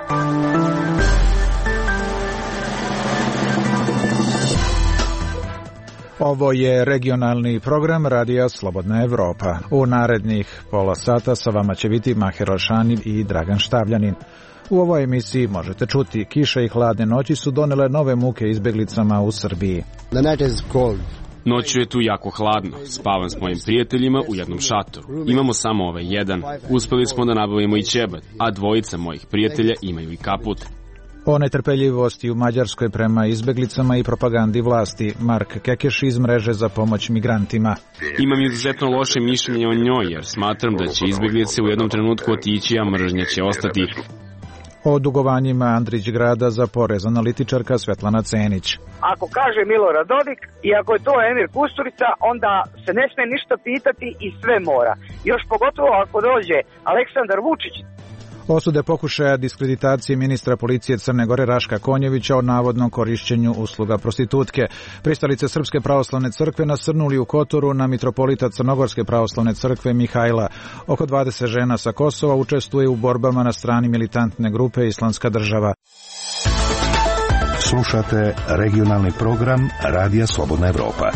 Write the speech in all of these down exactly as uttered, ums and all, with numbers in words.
Ovo je regionalni program Radija Slobodna Evropa. U narednih pola sata sa vama će biti Maher Alšani i Dragan Štavljanin. U ovoj emisiji možete čuti: kiša i hladne noći su donele nove muke izbeglicama u Srbiji. The night is cold. Noću je tu jako hladno. Spavam s mojim prijateljima u jednom šatoru. Imamo samo ovaj jedan. Uspeli smo da nabavimo i ćebad, a dvojica mojih prijatelja imaju i kaput. O netrpeljivosti u Mađarskoj prema izbeglicama i propagandi vlasti, Mark Kekeš iz mreže za pomoć migrantima. Imam izuzetno loše mišljenje o njoj, jer smatram da će izbeglice u jednom trenutku otići, a mržnja će ostati. O dugovanjima Andrić grada za porez analitičarka Svetlana Cenić. Ako kaže Milorad Dodik i ako je to Emir Kusturica, onda se ne sme ništa pitati i sve mora. Još pogotovo ako dođe Aleksandar Vučić. Osude pokušaja diskreditacije ministra policije Crne Gore Raška Konjevića o navodnom korišćenju usluga prostitutke. Pristalice Srpske pravoslavne crkve nasrnuli u Kotoru na mitropolita Crnogorske pravoslavne crkve Mihajla. Oko dvadeset žena sa Kosova učestvuje u borbama na strani militantne grupe Islamska država. Slušate regionalni program Radija Slobodna Evropa.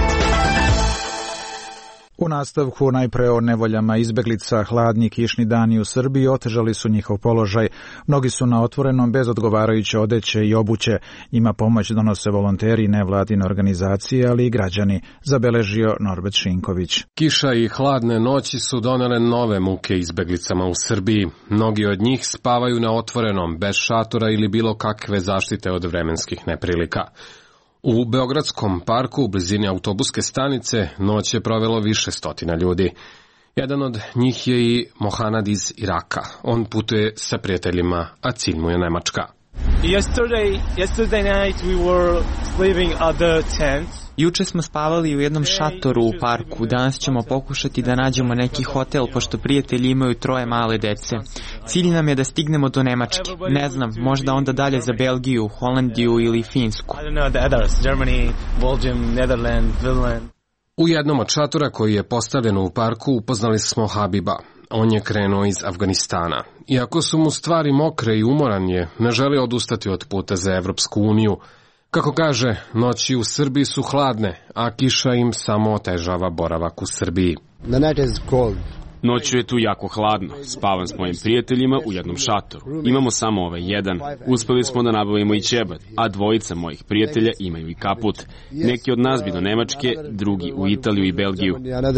U nastavku najpre o nevoljama izbeglica. Hladni kišni dani u Srbiji otežali su njihov položaj. Mnogi su na otvorenom bez odgovarajuće odeće i obuće. Njima pomoć donose volonteri, nevladine organizacije, ali i građani, zabeležio Norbert Šinković. Kiša i hladne noći su donele nove muke izbeglicama u Srbiji. Mnogi od njih spavaju na otvorenom, bez šatora ili bilo kakve zaštite od vremenskih neprilika. U Beogradskom parku u blizini autobuske stanice noć je provelo više stotina ljudi. Jedan od njih je i Mohanad iz Iraka. On putuje sa prijateljima, a cilj mu je Nemačka. Yesterday, yesterday night we were sleeping at the tent. Juče smo spavali u jednom šatoru u parku. Danas ćemo pokušati da nađemo neki hotel, pošto prijatelji imaju troje male dece. Cilj nam je da stignemo do Nemačke. Ne znam, možda onda dalje za Belgiju, Holandiju ili Finsku. U jednom od šatora koji je postavljen u parku upoznali smo Habiba. On je krenuo iz Afganistana. Iako su mu stvari mokre i umoran je, ne želi odustati od puta za Evropsku uniju. Kako kaže, noći u Srbiji su hladne, a kiša im samo otežava boravak u Srbiji. The night is cold. Noću je tu jako hladno. Spavam s mojim prijateljima u jednom šatoru. Imamo samo ovaj jedan. Uspeli smo da nabavimo i ćebad, a dvojica mojih prijatelja imaju i kaput. Neki od nas bi do Nemačke, drugi u Italiju i Belgiju.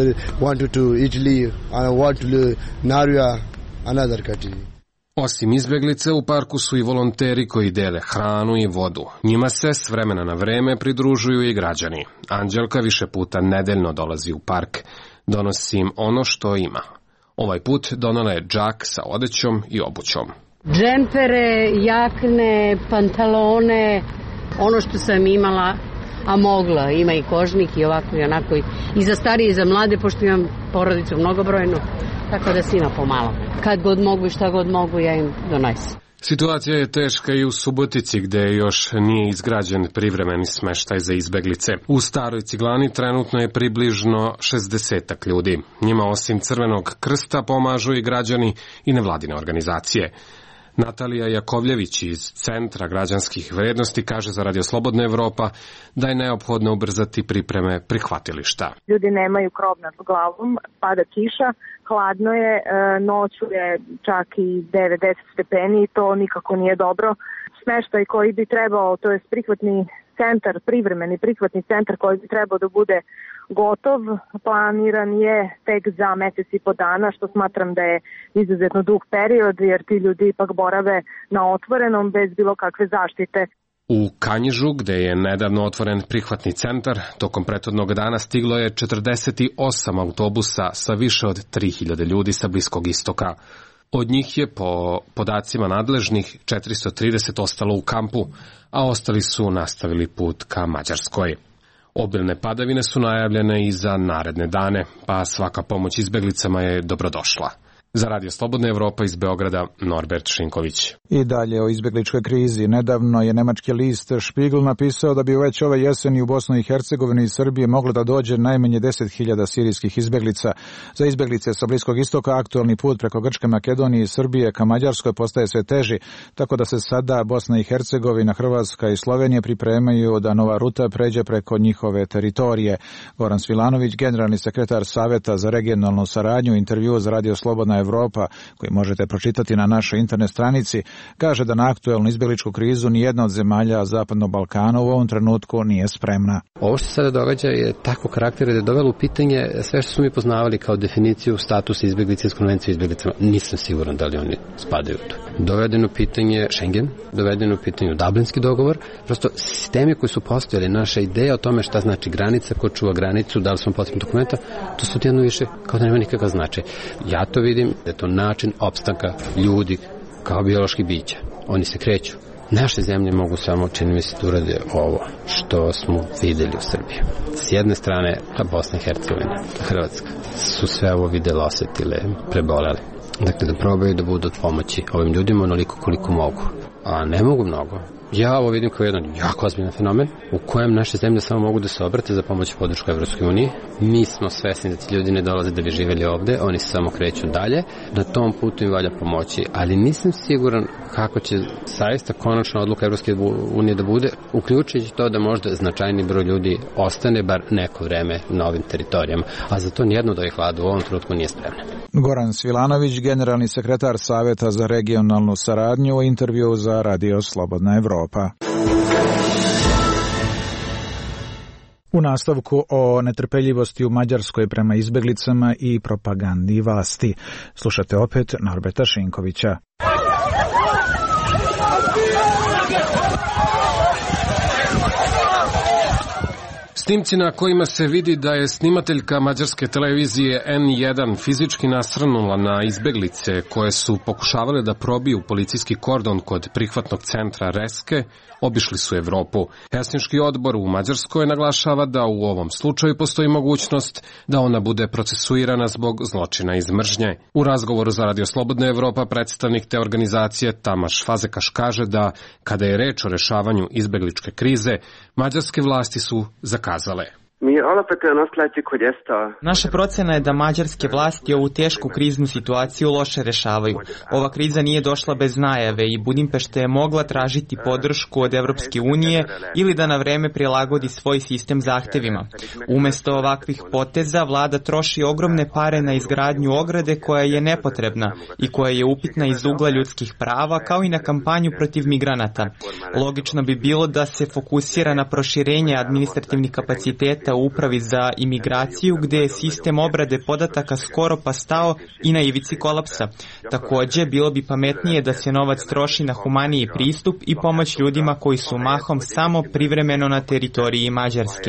Osim izbeglice, u parku su i volonteri koji dele hranu i vodu. Njima se s vremena na vreme pridružuju i građani. Anđelka više puta nedeljno dolazi u park. Donosi im ono što ima. Ovaj put donela je džak sa odećom i obućom. Džempere, jakne, pantalone, ono što sam imala, a mogla. Ima i kožnik i ovako i onako. I za starije i za mlade, pošto imam porodicu mnogobrojnu, tako da si ima pomalo. Kad god mogu i šta god mogu, ja im donesem. Situacija je teška i u Subotici, gde još nije izgrađen privremeni smeštaj za izbeglice. U Staroj Ciglani trenutno je približno šezdesetak ljudi. Njima osim Crvenog krsta pomažu i građani i nevladine organizacije. Natalija Jakovljević iz Centra građanskih vrednosti kaže za Radio Slobodna Evropa da je neophodno ubrzati pripreme prihvatilišta. Ljudi nemaju krov nad glavom, pada kiša, hladno je, noću je čak i devet do deset stepeni i to nikako nije dobro. Smeštaj koji bi trebao, to je prihvatni centar, privremeni prihvatni centar koji bi trebao da bude gotov, planiran je tek za mesec i po dana, što smatram da je izuzetno dug period, jer ti ljudi ipak borave na otvorenom bez bilo kakve zaštite. U Kanjižu, gde je nedavno otvoren prihvatni centar, tokom prethodnog dana stiglo je četrdeset osam autobusa sa više od tri hiljade ljudi sa Bliskog istoka. Od njih je, po podacima nadležnih, četiristo trideset ostalo u kampu, a ostali su nastavili put ka Mađarskoj. Obilne padavine su najavljene i za naredne dane, pa svaka pomoć izbeglicama je dobrodošla. Za Radio Slobodna Evropa iz Beograda, Norbert Šinković. I dalje o izbegličkoj krizi. Nedavno je nemački list Spiegel napisao da bi već ove jeseni u Bosnu i Hercegovini i Srbiji moglo da dođe najmanje deset hiljada sirijskih izbeglica. Za izbeglice sa Bliskog istoka aktualni put preko Grčke, Makedonije i Srbije ka Mađarskoj postaje sve teži, tako da se sada Bosna i Hercegovina, Hrvatska i Slovenija pripremaju da nova ruta pređe preko njihove teritorije. Goran Svilanović, generalni sekretar Saveta za regionalnu saradnju, intervju za Radio Slobodna Evropa, koji možete pročitati na našoj internet stranici, kaže da na aktuelnu izbegličku krizu nijedna od zemalja Zapadnog Balkana u ovom trenutku nije spremna. Ovo što se sada događa je tako karakter da je dovelo u pitanje sve što smo mi poznavali kao definiciju statusa izbeglice iz konvencije o izbeglicama. Nisam siguran da li oni spadaju u to. Dovedeno pitanje Schengen, dovedeno pitanje Dublinski dogovor, prosto sistemi koji su postojali, naša ideja o tome šta znači granica, ko čuva granicu, da li smo potrebni dokumenta, to su jedno više kao da nema nikakav značaj. Ja to vidim da je to način opstanka ljudi kao biološki bića. Oni se kreću. Naše zemlje mogu samo, čini mi se, da urade ovo što smo videli u Srbiji. S jedne strane, Bosna i Hercegovina, Hrvatska, su sve ovo videle, osetile, prebolele. Dakle, da probaju da budu od pomoći ovim ljudima onoliko koliko mogu. A ne mogu mnogo. Ja ovo vidim kao jedan jako ozbiljan fenomen u kojem naše zemlje samo mogu da se obrate za pomoć i podršku Evropskoj uniji. Mi smo svesni da ti ljudi ne dolaze da bi živjeli ovde, oni se samo kreću dalje. Na tom putu im valja pomoći, ali nisam siguran kako će zaista konačna odluka Evropske unije da bude, uključujući to da možda značajni broj ljudi ostane bar neko vreme na ovim teritorijama, a za to nijedno od ovih vlada u ovom trenutku nije spremna. Goran Svilanović, generalni sekretar Saveta za regionalnu saradnju, u intervju za Radio Slobodna Evropa. U nastavku o netrpeljivosti u Mađarskoj prema izbeglicama i propagandi vlasti. Slušate opet Norberta Šinkovića. Snimci na kojima se vidi da je snimateljka mađarske televizije en jedan fizički nasrnula na izbeglice koje su pokušavale da probiju policijski kordon kod prihvatnog centra Reske, obišli su Evropu. Helsinški odbor u Mađarskoj naglašava da u ovom slučaju postoji mogućnost da ona bude procesuirana zbog zločina iz mržnje. U razgovoru za Radio Slobodna Evropa predstavnik te organizacije Tamaš Fazekaš kaže da kada je reč o rešavanju izbegličke krize, mađarske vlasti su zakazale. Naša procena je da mađarske vlasti ovu tešku kriznu situaciju loše rešavaju. Ova kriza nije došla bez najave i Budimpešta je mogla tražiti podršku od Evropske unije ili da na vreme prilagodi svoj sistem zahtevima. Umesto ovakvih poteza, vlada troši ogromne pare na izgradnju ograde koja je nepotrebna i koja je upitna iz ugla ljudskih prava, kao i na kampanju protiv migranata. Logično bi bilo da se fokusira na proširenje administrativnih kapaciteta u upravi za imigraciju, gde je sistem obrade podataka skoro pa stao i na ivici kolapsa. Takođe, bilo bi pametnije da se novac troši na humaniji pristup i pomoć ljudima koji su mahom samo privremeno na teritoriji Mađarske.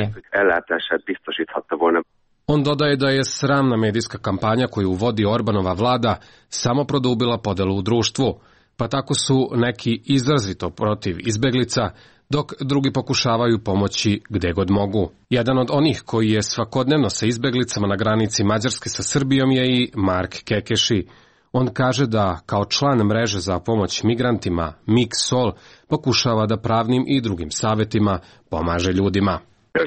On dodaje da je sramna medijska kampanja koju vodi Orbanova vlada samo produbila podelu u društvu, pa tako su neki izrazito protiv izbeglica, dok drugi pokušavaju pomoći gde god mogu. Jedan od onih koji je svakodnevno sa izbeglicama na granici Mađarske sa Srbijom je i Mark Kekeši. On kaže da kao član mreže za pomoć migrantima Mix-Sol pokušava da pravnim i drugim savetima pomaže ljudima.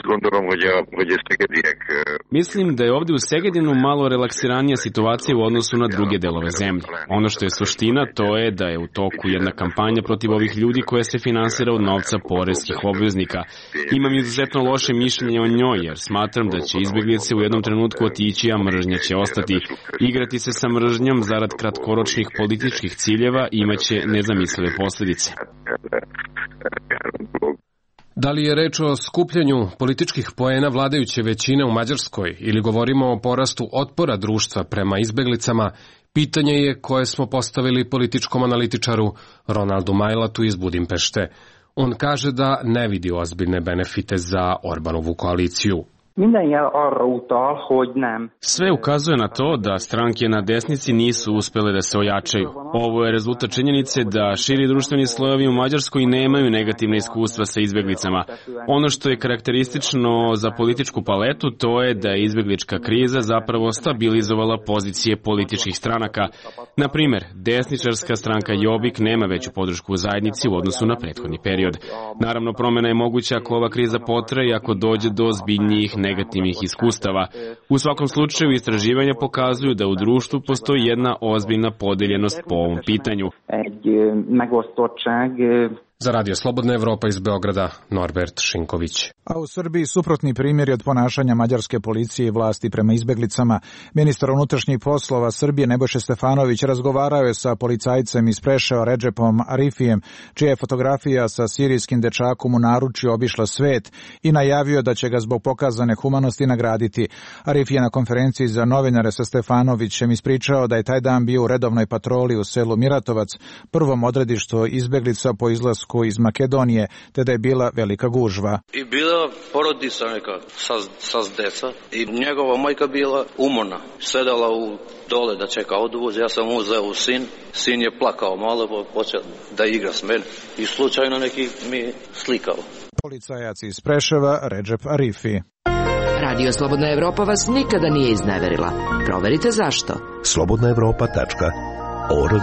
Mislim da je ovdje u Segedinu malo relaksiranija situacija u odnosu na druge delove zemlje. Ono što je suština, to je da je u toku jedna kampanja protiv ovih ljudi koja se finansira od novca poreskih obveznika. Imam izuzetno loše mišljenje o njoj, jer smatram da će izbeglice u jednom trenutku otići, a mržnja će ostati. Igrati se sa mržnjom zarad kratkoročnih političkih ciljeva imaće nezamislive posljedice. Da li je reč o skupljanju političkih poena vladajuće većine u Mađarskoj ili govorimo o porastu otpora društva prema izbeglicama, pitanje je koje smo postavili političkom analitičaru Ronaldu Majlatu iz Budimpešte. On kaže da ne vidi ozbiljne benefite za Orbanovu koaliciju. Sve ukazuje na to da stranke na desnici nisu uspele da se ojačaju. Ovo je rezultat činjenice da širi društveni slojevi u Mađarskoj nemaju negativne iskustva sa izbeglicama. Ono što je karakteristično za političku paletu to je da je izbeglička kriza zapravo stabilizovala pozicije političkih stranaka. Na primer, desničarska stranka Jobbik nema veću podršku u zajednici u odnosu na prethodni period. Naravno, promjena je moguća ako ova kriza potraje i ako dođe do ozbiljnijih negativnih iskustava. U svakom slučaju, istraživanja pokazuju da u društvu postoji jedna ozbiljna podeljenost po ovom pitanju. Za Radio Slobodna Evropa iz Beograda, Norbert Šinković. A u Srbiji suprotni primjeri od ponašanja mađarske policije i vlasti prema izbeglicama. Ministar unutrašnjih poslova Srbije Nebojša Stefanović razgovarao je sa policajcem iz Preševa Redžepom Arifijem, čija je fotografija sa sirijskim dečakom u naručju obišla svet i najavio da će ga zbog pokazane humanosti nagraditi. Arif je na konferenciji za novinare sa Stefanovićem ispričao da je taj dan bio u redovnoj patroli u selu Miratovac, prvom odredištu izbeglica po izlasku iz Makedonije, te da je bila velika gužva. I bila porodica neka sa, sa deca i njegova majka bila umorna. Sedala u dole da čeka odvoz, ja sam uzeo sin, sin je plakao malo, počeo da igra s meni i slučajno neki mi slikao. Policajac iz Preševa, Redžep Arifi. Radio Slobodna Evropa vas nikada nije izneverila. Proverite zašto. slobodna evropa tačka org.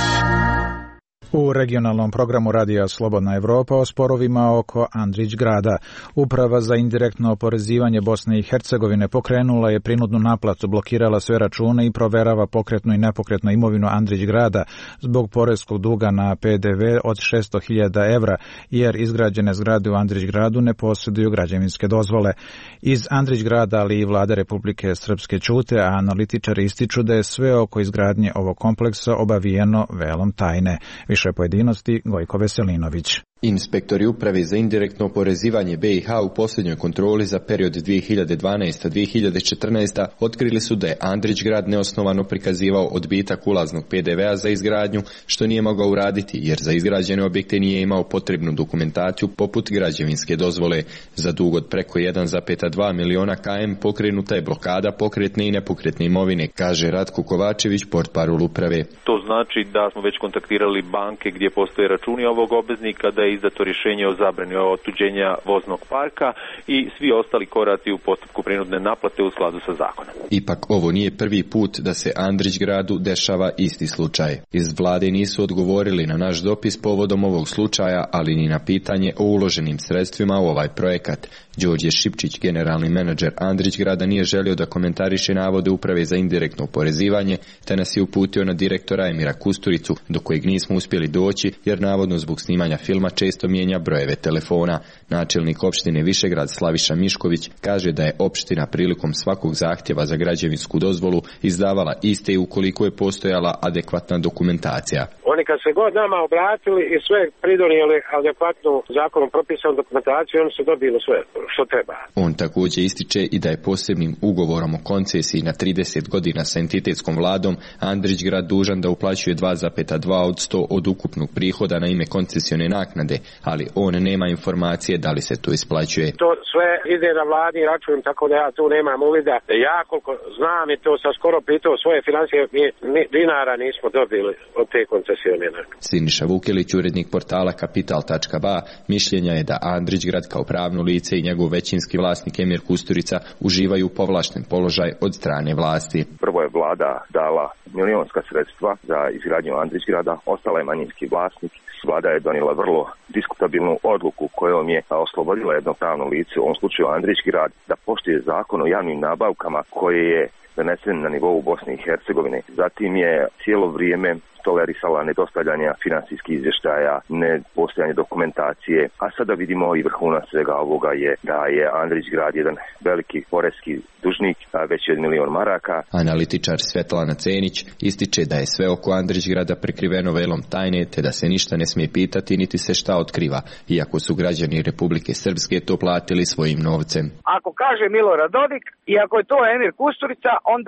U regionalnom programu Radija Slobodna Evropa o sporovima oko Andrić grada. Uprava za indirektno oporezivanje Bosne i Hercegovine pokrenula je prinudnu naplatu, blokirala sve račune i proverava pokretnu i nepokretnu imovinu Andrić grada zbog poreskog duga na P D V od šesto hiljada evra, jer izgrađene zgrade u Andrić gradu ne posjeduju građevinske dozvole. Iz Andrić grada, ali i Vlade Republike Srpske ćute, a analitičari ističu da je sve oko izgradnje ovog kompleksa obavijeno velom tajne. Više pojedinosti Gojko Veselinović. Inspektori uprave za indirektno oporezivanje B i H u posljednjoj kontroli za period dvije hiljade dvanaesta do dvije hiljade četrnaeste. otkrili su da je Andrić grad neosnovano prikazivao odbitak ulaznog P D V-a za izgradnju, što nije mogao uraditi jer za izgrađene objekte nije imao potrebnu dokumentaciju poput građevinske dozvole. Za dug od preko jedan zarez dva miliona km pokrenuta je blokada pokretne i nepokretne imovine, kaže Ratko Kovačević, portparol uprave. To znači da smo već kontaktirali banke gdje postoje računi ovog obveznika, da je izdato rješenje o zabrani otuđenja voznog parka i svi ostali koraci u postupku prinudne naplate u skladu sa zakonom. Ipak ovo nije prvi put da se Andrić gradu dešava isti slučaj. Iz vlade nisu odgovorili na naš dopis povodom ovog slučaja, ali ni na pitanje o uloženim sredstvima u ovaj projekat. Đorđe Šipčić, generalni menadžer Andrić grada, nije želio da komentariše navode uprave za indirektno oporezivanje, te nas je uputio na direktora Emira Kusturicu, do kojeg nismo uspjeli doći, jer navodno zbog snimanja filma često mijenja brojeve telefona. Načelnik opštine Višegrad Slaviša Mišković kaže da je opština prilikom svakog zahtjeva za građevinsku dozvolu izdavala iste ukoliko je postojala adekvatna dokumentacija. Oni kad se god nama obratili i sve pridonijeli adekvatnu zakonom propisanu dokumentaciju, oni su dobili sve što treba. On također ističe i da je posebnim ugovorom o koncesiji na trideset godina sa entitetskom vladom Andrić grad dužan da uplaćuje dva zarez dva od sto od ukupnog prihoda na ime koncesione naknade, ali on nema informacije da li se to isplaćuje. To sve ide na vladi račun, tako da ja tu nemam uvida. Ja koliko znam i to sam skoro pitao svoje financije, mi dinara nismo dobili od te koncesione naknade. Siniša Vukelić, urednik portala kapital tačka ba, mišljenja je da Andrić grad kao pravno lice i njegov većinski vlasnik Emir Kusturica uživaju povlašten položaj od strane vlasti. Prvo je vlada dala milionska sredstva za izgradnju Andrić grada, ostala je manjinski vlasnik. Vlada je donijela vrlo diskutabilnu odluku kojom je oslobodila jedno pravno lice, u ovom slučaju Andrić grad, da poštuje zakon o javnim nabavkama koje je donesen na nivou Bosne i Hercegovine. Zatim je cijelo vrijeme tolerisala nedostavljanja financijskih izvještaja, nepostojanje dokumentacije, a sada vidimo i vrhunac svega ovoga je da je Andrić grad jedan veliki poreski dužnik, veći od milion maraka. Analitičar Svetlana Cenić ističe da je sve oko Andrić grada prekriveno velom tajne, te da se ništa ne smije pitati niti se šta otkriva, iako su građani Republike Srpske to platili svojim novcem. Ako kaže Milorad Dodik i ako je to Emir Kusturica, onda se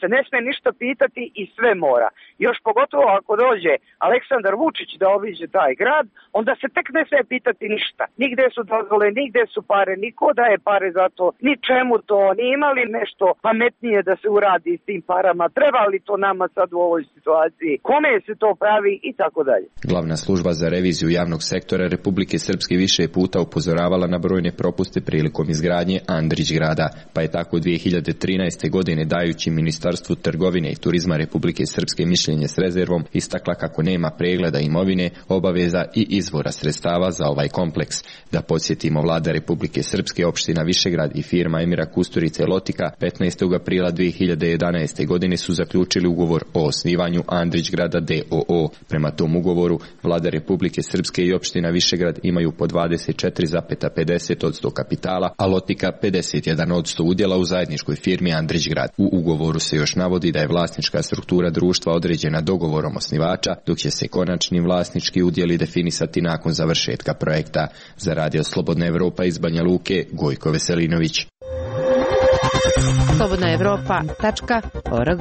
se ne sme ništa pitati i sve mora. Još pogotovo ako dođe Aleksandar Vučić da obiđe taj grad, onda se tek ne sve pitati ništa. Nigde su dozvole, nigde su pare, niko daje pare za to, ni čemu to, ni imali nešto pametnije da se uradi s tim parama, treba li to nama sad u ovoj situaciji, kome se to pravi i tako dalje. Glavna služba za reviziju javnog sektora Republike Srpske više je puta upozoravala na brojne propuste prilikom izgradnje Andrić grada, pa je tako dvije hiljade trinaeste. godine dajući Ministarstvu trgovine i turizma Republike Srpske mišljenje s rezervom istakla kako nema pregleda imovine, obaveza i izvora sredstava za ovaj kompleks. Da podsjetimo, vlada Republike Srpske, opština Višegrad i firma Emira Kusturice Lotika petnaestog aprila dvije hiljade jedanaeste. godine su zaključili ugovor o osnivanju Andrić grada d o o. Prema tom ugovoru vlada Republike Srpske i opština Višegrad imaju po dvadeset četiri zarez pedeset posto kapitala, a Lotika pedeset jedan posto udjela u zajedničkoj firmi Andrić grad. U ugovoru se još navodi da je vlasnička struktura društva određena dogovorom osnivača, dok će se konačni vlasnički udjeli definisati nakon završetka projekta. Za Radio Slobodna Evropa iz Banja Luke, Gojko Veselinović. slobodna evropa tačka org.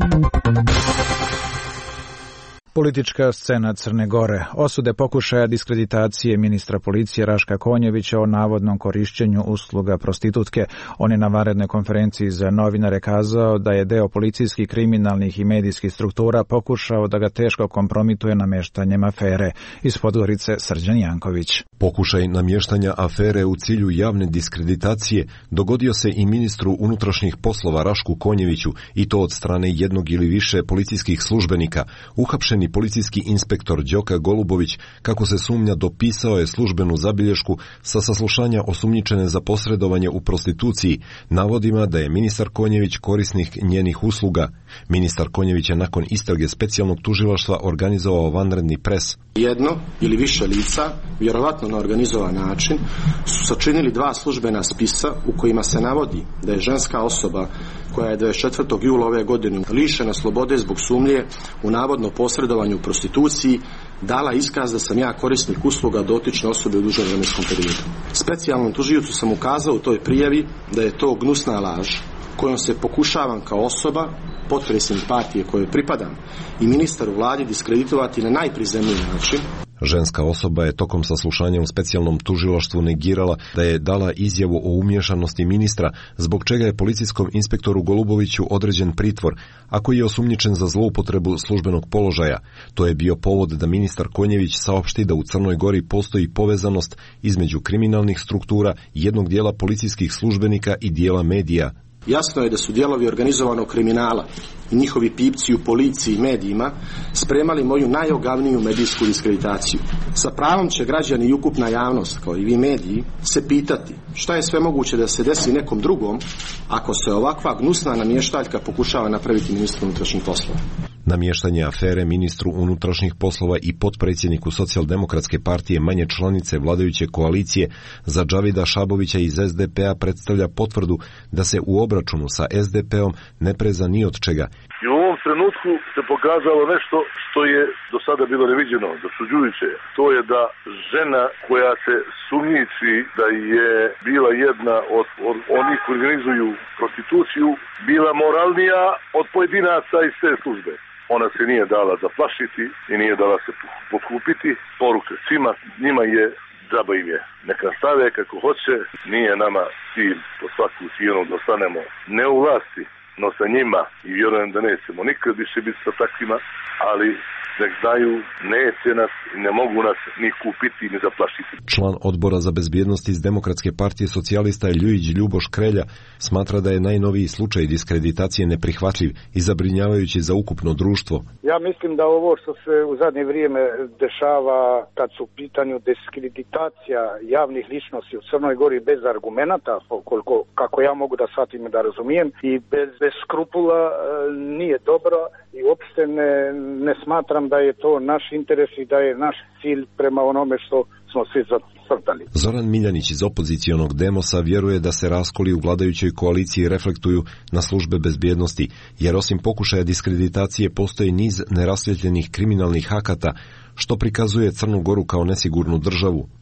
Politička scena Crne Gore. Osude pokušaja diskreditacije ministra policije Raška Konjevića o navodnom korišćenju usluga prostitutke. On je na vanrednoj konferenciji za novinare kazao da je deo policijskih, kriminalnih i medijskih struktura pokušao da ga teško kompromituje namještanjem afere. Iz Podgorice Srđan Janković. Pokušaj namještanja afere u cilju javne diskreditacije dogodio se i ministru unutrašnjih poslova Rašku Konjeviću, i to od strane jednog ili više policijskih službenika. Uhapšen policijski inspektor Đoka Golubović, kako se sumnja, dopisao je službenu zabilješku sa saslušanja osumnjičene za posredovanje u prostituciji, navodima da je ministar Konjević korisnik njenih usluga. Ministar Konjević je nakon istrage specijalnog tužilaštva organizovao vanredni pres. Jedno ili više lica, vjerovatno na organizovan način, su sačinili dva službena spisa u kojima se navodi da je ženska osoba koja je dvadeset četvrtog jula ove godine lišena slobode zbog sumnje u navodno posredovanju u prostituciji dala iskaz da sam ja korisnik usluga dotične osobe u dužem vremenskom periodu. Specijalnom tužiocu sam ukazao u toj prijavi da je to gnusna laž kojom se pokušavam kao osoba, potpredsjednik partije kojoj pripadam i ministar u vladi diskreditovati na najprizemniji način. Ženska osoba je tokom saslušanja u specijalnom tužilaštvu negirala da je dala izjavu o umiješanosti ministra, zbog čega je policijskom inspektoru Goluboviću određen pritvor, a koji je osumnjičen za zloupotrebu službenog položaja. To je bio povod da ministar Konjević saopšti da u Crnoj Gori postoji povezanost između kriminalnih struktura, jednog dijela policijskih službenika i dijela medija. Jasno je da su dijelovi organizovanog kriminala i njihovi pipci u policiji i medijima spremali moju najogavniju medijsku diskreditaciju. Sa pravom će građani i ukupna javnost, kao i vi mediji, se pitati šta je sve moguće da se desi nekom drugom ako se ovakva gnusna namještaljka pokušava napraviti ministru unutrašnjih poslova. Namještanje afere ministru unutrašnjih poslova i potpredsjedniku Socijaldemokratske partije manje članice vladajuće koalicije za Džavida Šabovića iz es de pe a predstavlja potvrdu da se u obračunu sa es de pe om ne preza ni od čega. I u ovom trenutku se pokazalo nešto što je do sada bilo neviđeno, dosuđujuće. To je da žena koja se sumnjiči da je bila jedna od, od onih koji organizuju prostituciju, bila moralnija od pojedinaca iz te službe. Ona se nije dala zaplašiti i nije dala se potkupiti. Poruka svima, njima je, džaba im je. Neka stave kako hoće, nije nama cilj po svaku cijenu da ostanemo ne u vlasti, no sa njima, i vjerujem da nećemo nikad više biti sa takvima, ali nek znaju, neće nas, ne mogu nas ni kupiti ni zaplašiti. Član odbora za bezbjednost iz Demokratske partije socijalista Ljujić Ljuboš Krelja smatra da je najnoviji slučaj diskreditacije neprihvatljiv i zabrinjavajući za ukupno društvo. Ja mislim da ovo što se u zadnje vrijeme dešava kad su u pitanju diskreditacija javnih ličnosti u Crnoj Gori bez argumenata, koliko, kako ja mogu da shvatim i da razumijem, i bez, bez skrupula nije dobro i uopšte ne, ne smatram da je to naš interes i da je naš cilj prema onome što smo svi zacrtali. Zoran Miljanić iz opozicionog Demosa vjeruje da se raskoli u vladajućoj koaliciji reflektuju na službe bezbjednosti, jer osim pokušaja diskreditacije postoji niz nerasvjetljenih kriminalnih akata, što prikazuje Crnu Goru kao nesigurnu državu.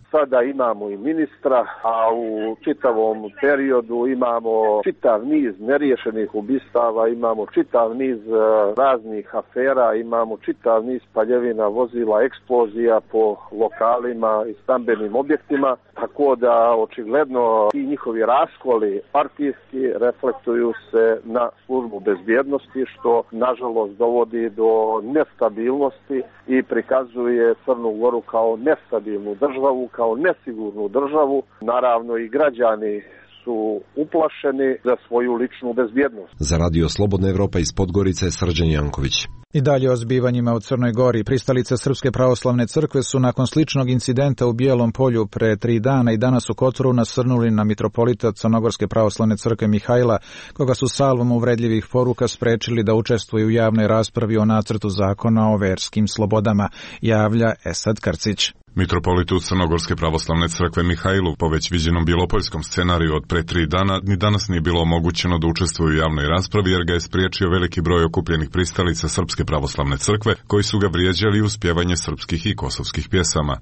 sada imamo i ministra, a u čitavom periodu imamo čitav niz neriješenih ubistava, imamo čitav niz raznih afera, imamo čitav niz paljevina vozila, eksplozija po lokalima i stambenim objektima, tako da očigledno ti njihovi raskoli partijski reflektuju se na službu bezbjednosti, što nažalost dovodi do nestabilnosti i prikazuje Crnu Goru kao nestabilnu državu, kao nesigurnu državu. Naravno i građani su uplašeni za svoju ličnu bezbjednost. Za Radio Slobodna Evropa iz Podgorice, Srđan Janković. I dalje o zbivanjima u Crnoj Gori. Pristalice Srpske pravoslavne crkve su nakon sličnog incidenta u Bijelom Polju pre tri dana i danas u Kotoru nasrnuli na mitropolita Crnogorske pravoslavne crkve Mihajla, koga su salvom uvredljivih poruka sprečili da učestvuje u javnoj raspravi o nacrtu zakona o verskim slobodama, javlja Esad Krcić. Mitropolitu Crnogorske pravoslavne crkve Mihajlu po već viđenom bijelopoljskom scenariju od pre tri dana ni danas nije bilo omogućeno da učestvuje u javnoj raspravi jer ga je spriječio veliki broj okupljenih pristalica Srpske pravoslavne crkve koji su ga vrijeđali uz pjevanje srpskih i kosovskih pjesama.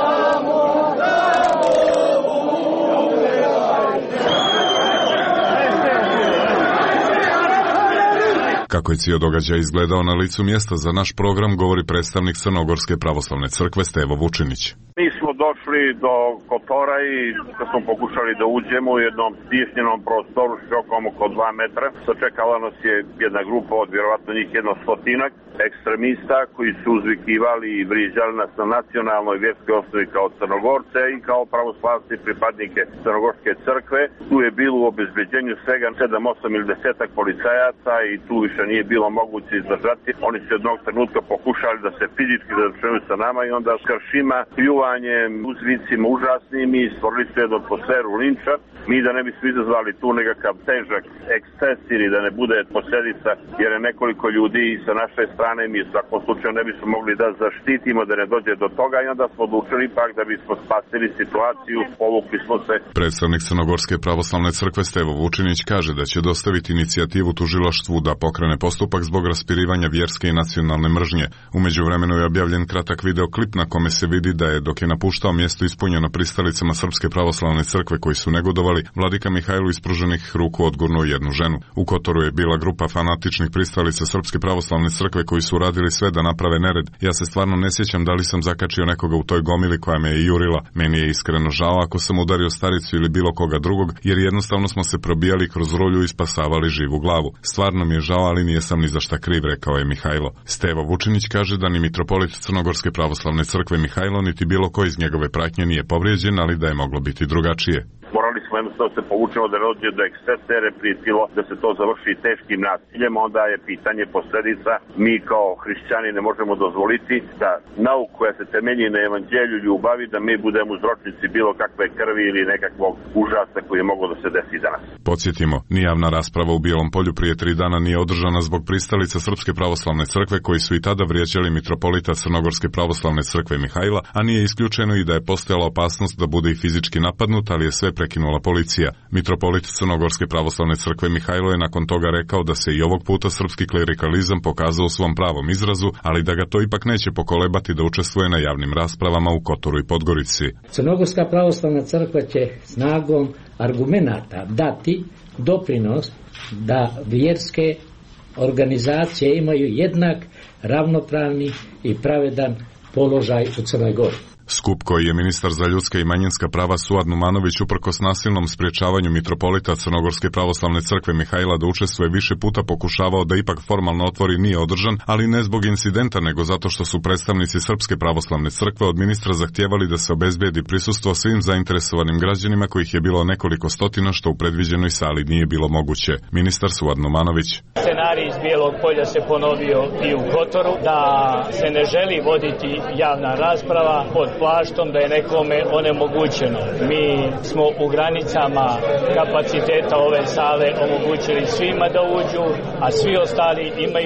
Kako je cijel događaj izgledao na licu mjesta za naš program, govori predstavnik Crnogorske pravoslavne crkve Stevo Vučinić. Mi smo došli do Kotora i kad smo pokušali da uđemo u jednom stisnjenom prostoru širokom oko dva metra, sačekala nas je jedna grupa od vjerovatno njih jedno stotinak ekstremista koji su uzvikivali i vrijeđali nas na nacionalnoj vjerskoj osnovi kao Crnogorce i kao pravoslavci pripadnike Crnogorske crkve. Tu je bilo u obezbeđenju svega sedam, osam ili desetak policajaca i tu više nije bilo moguće izdržati. Oni su jednog trenutka pokušali da se fizički zadržaju sa nama i onda s kršima, pljuvanjem, uzvicima užasnim i stvorili su jednu atmosferu linča. Mi da ne bismo izazvali tu nekakav težak eksces ili da ne bude posljedica jer je nekoliko ljudi sa naše strane, mi u svakom slučaju ne bismo mogli da zaštitimo da ne dođe do toga i onda smo odlučili ipak da bismo spasili situaciju, povukli smo se. Predstavnik Crnogorske pravoslavne crkve Stevo Vučinić kaže da će dostaviti inicijativu tužilaštvu da pokrene postupak zbog raspirivanja vjerske i nacionalne mržnje. U međuvremenu je objavljen kratak videoklip na kome se vidi da je dok je napuštao mjesto ispunjeno pristalicama Srpske pravoslavne crkve koji su negodovali, vladika Mihajlu ispruženih ruku odgurnuo jednu ženu. U Kotoru je bila grupa fanatičnih pristalica Srpske pravoslavne crkve koji su radili sve da naprave nered. Ja se stvarno ne sjećam da li sam zakačio nekoga u toj gomili koja me je jurila. Meni je iskreno žao ako sam udario staricu ili bilo koga drugog, jer jednostavno smo se probijali kroz rolju i spasavali živu glavu. Stvarno mi je žao, ali nije sam ni za šta kriv, rekao je Mihajlo. Stevo Vučinić kaže da ni mitropolit Crnogorske pravoslavne crkve Mihajlo niti bilo ko iz njegove pratnje nije povrijeđen, ali da je moglo biti drugačije. Morali smo jednostavno se povučeno da dođe do ekscesa jer je prijetilo da se to završi teškim nasiljem, onda je pitanje posljedica. Mi kao hrišćani ne možemo dozvoliti da nauku koja se temelji na evanđelju ljubavi, da mi budemo uzročnici bilo kakve krvi ili nekakvog užasa koji je moglo da se desi danas. Podsjetimo, ni javna rasprava u Bijelom Polju prije tri dana nije održana zbog pristalica Srpske pravoslavne crkve koji su i tada vrijeđali mitropolita Crnogorske pravoslavne crkve Mihajla, a nije isključeno i da je postojala opasnost da bude i fizički napadnut, ali je sve prekinula policija. Mitropolit Crnogorske pravoslavne crkve Mihajlo je nakon toga rekao da se i ovog puta srpski klerikalizam pokazao u svom pravom izrazu, ali da ga to ipak neće pokolebati da učestvuje na javnim raspravama u Kotoru i Podgorici. Crnogorska pravoslavna crkva će snagom argumenata dati doprinos da vjerske organizacije imaju jednak, ravnopravni i pravedan položaj u Crnoj Gori. Skup koji je ministar za ljudska i manjinska prava Suad Numanović uprkos nasilnom spriječavanju mitropolita Crnogorske pravoslavne crkve Mihajla da učestvuje više puta pokušavao da ipak formalno otvori nije održan, ali ne zbog incidenta nego zato što su predstavnici Srpske pravoslavne crkve od ministra zahtijevali da se obezbijedi prisustvo svim zainteresovanim građanima kojih je bilo nekoliko stotina što u predviđenoj sali nije bilo moguće. Ministar Suad Numanović. Scenarij iz Bijelog Polja se ponovio i u Kotoru, da se ne želi voditi javna rasprava pod plaštom da je nekome onemogućeno. Mi smo u granicama kapaciteta ove sale omogućili svima da uđu, a svi ostali imaju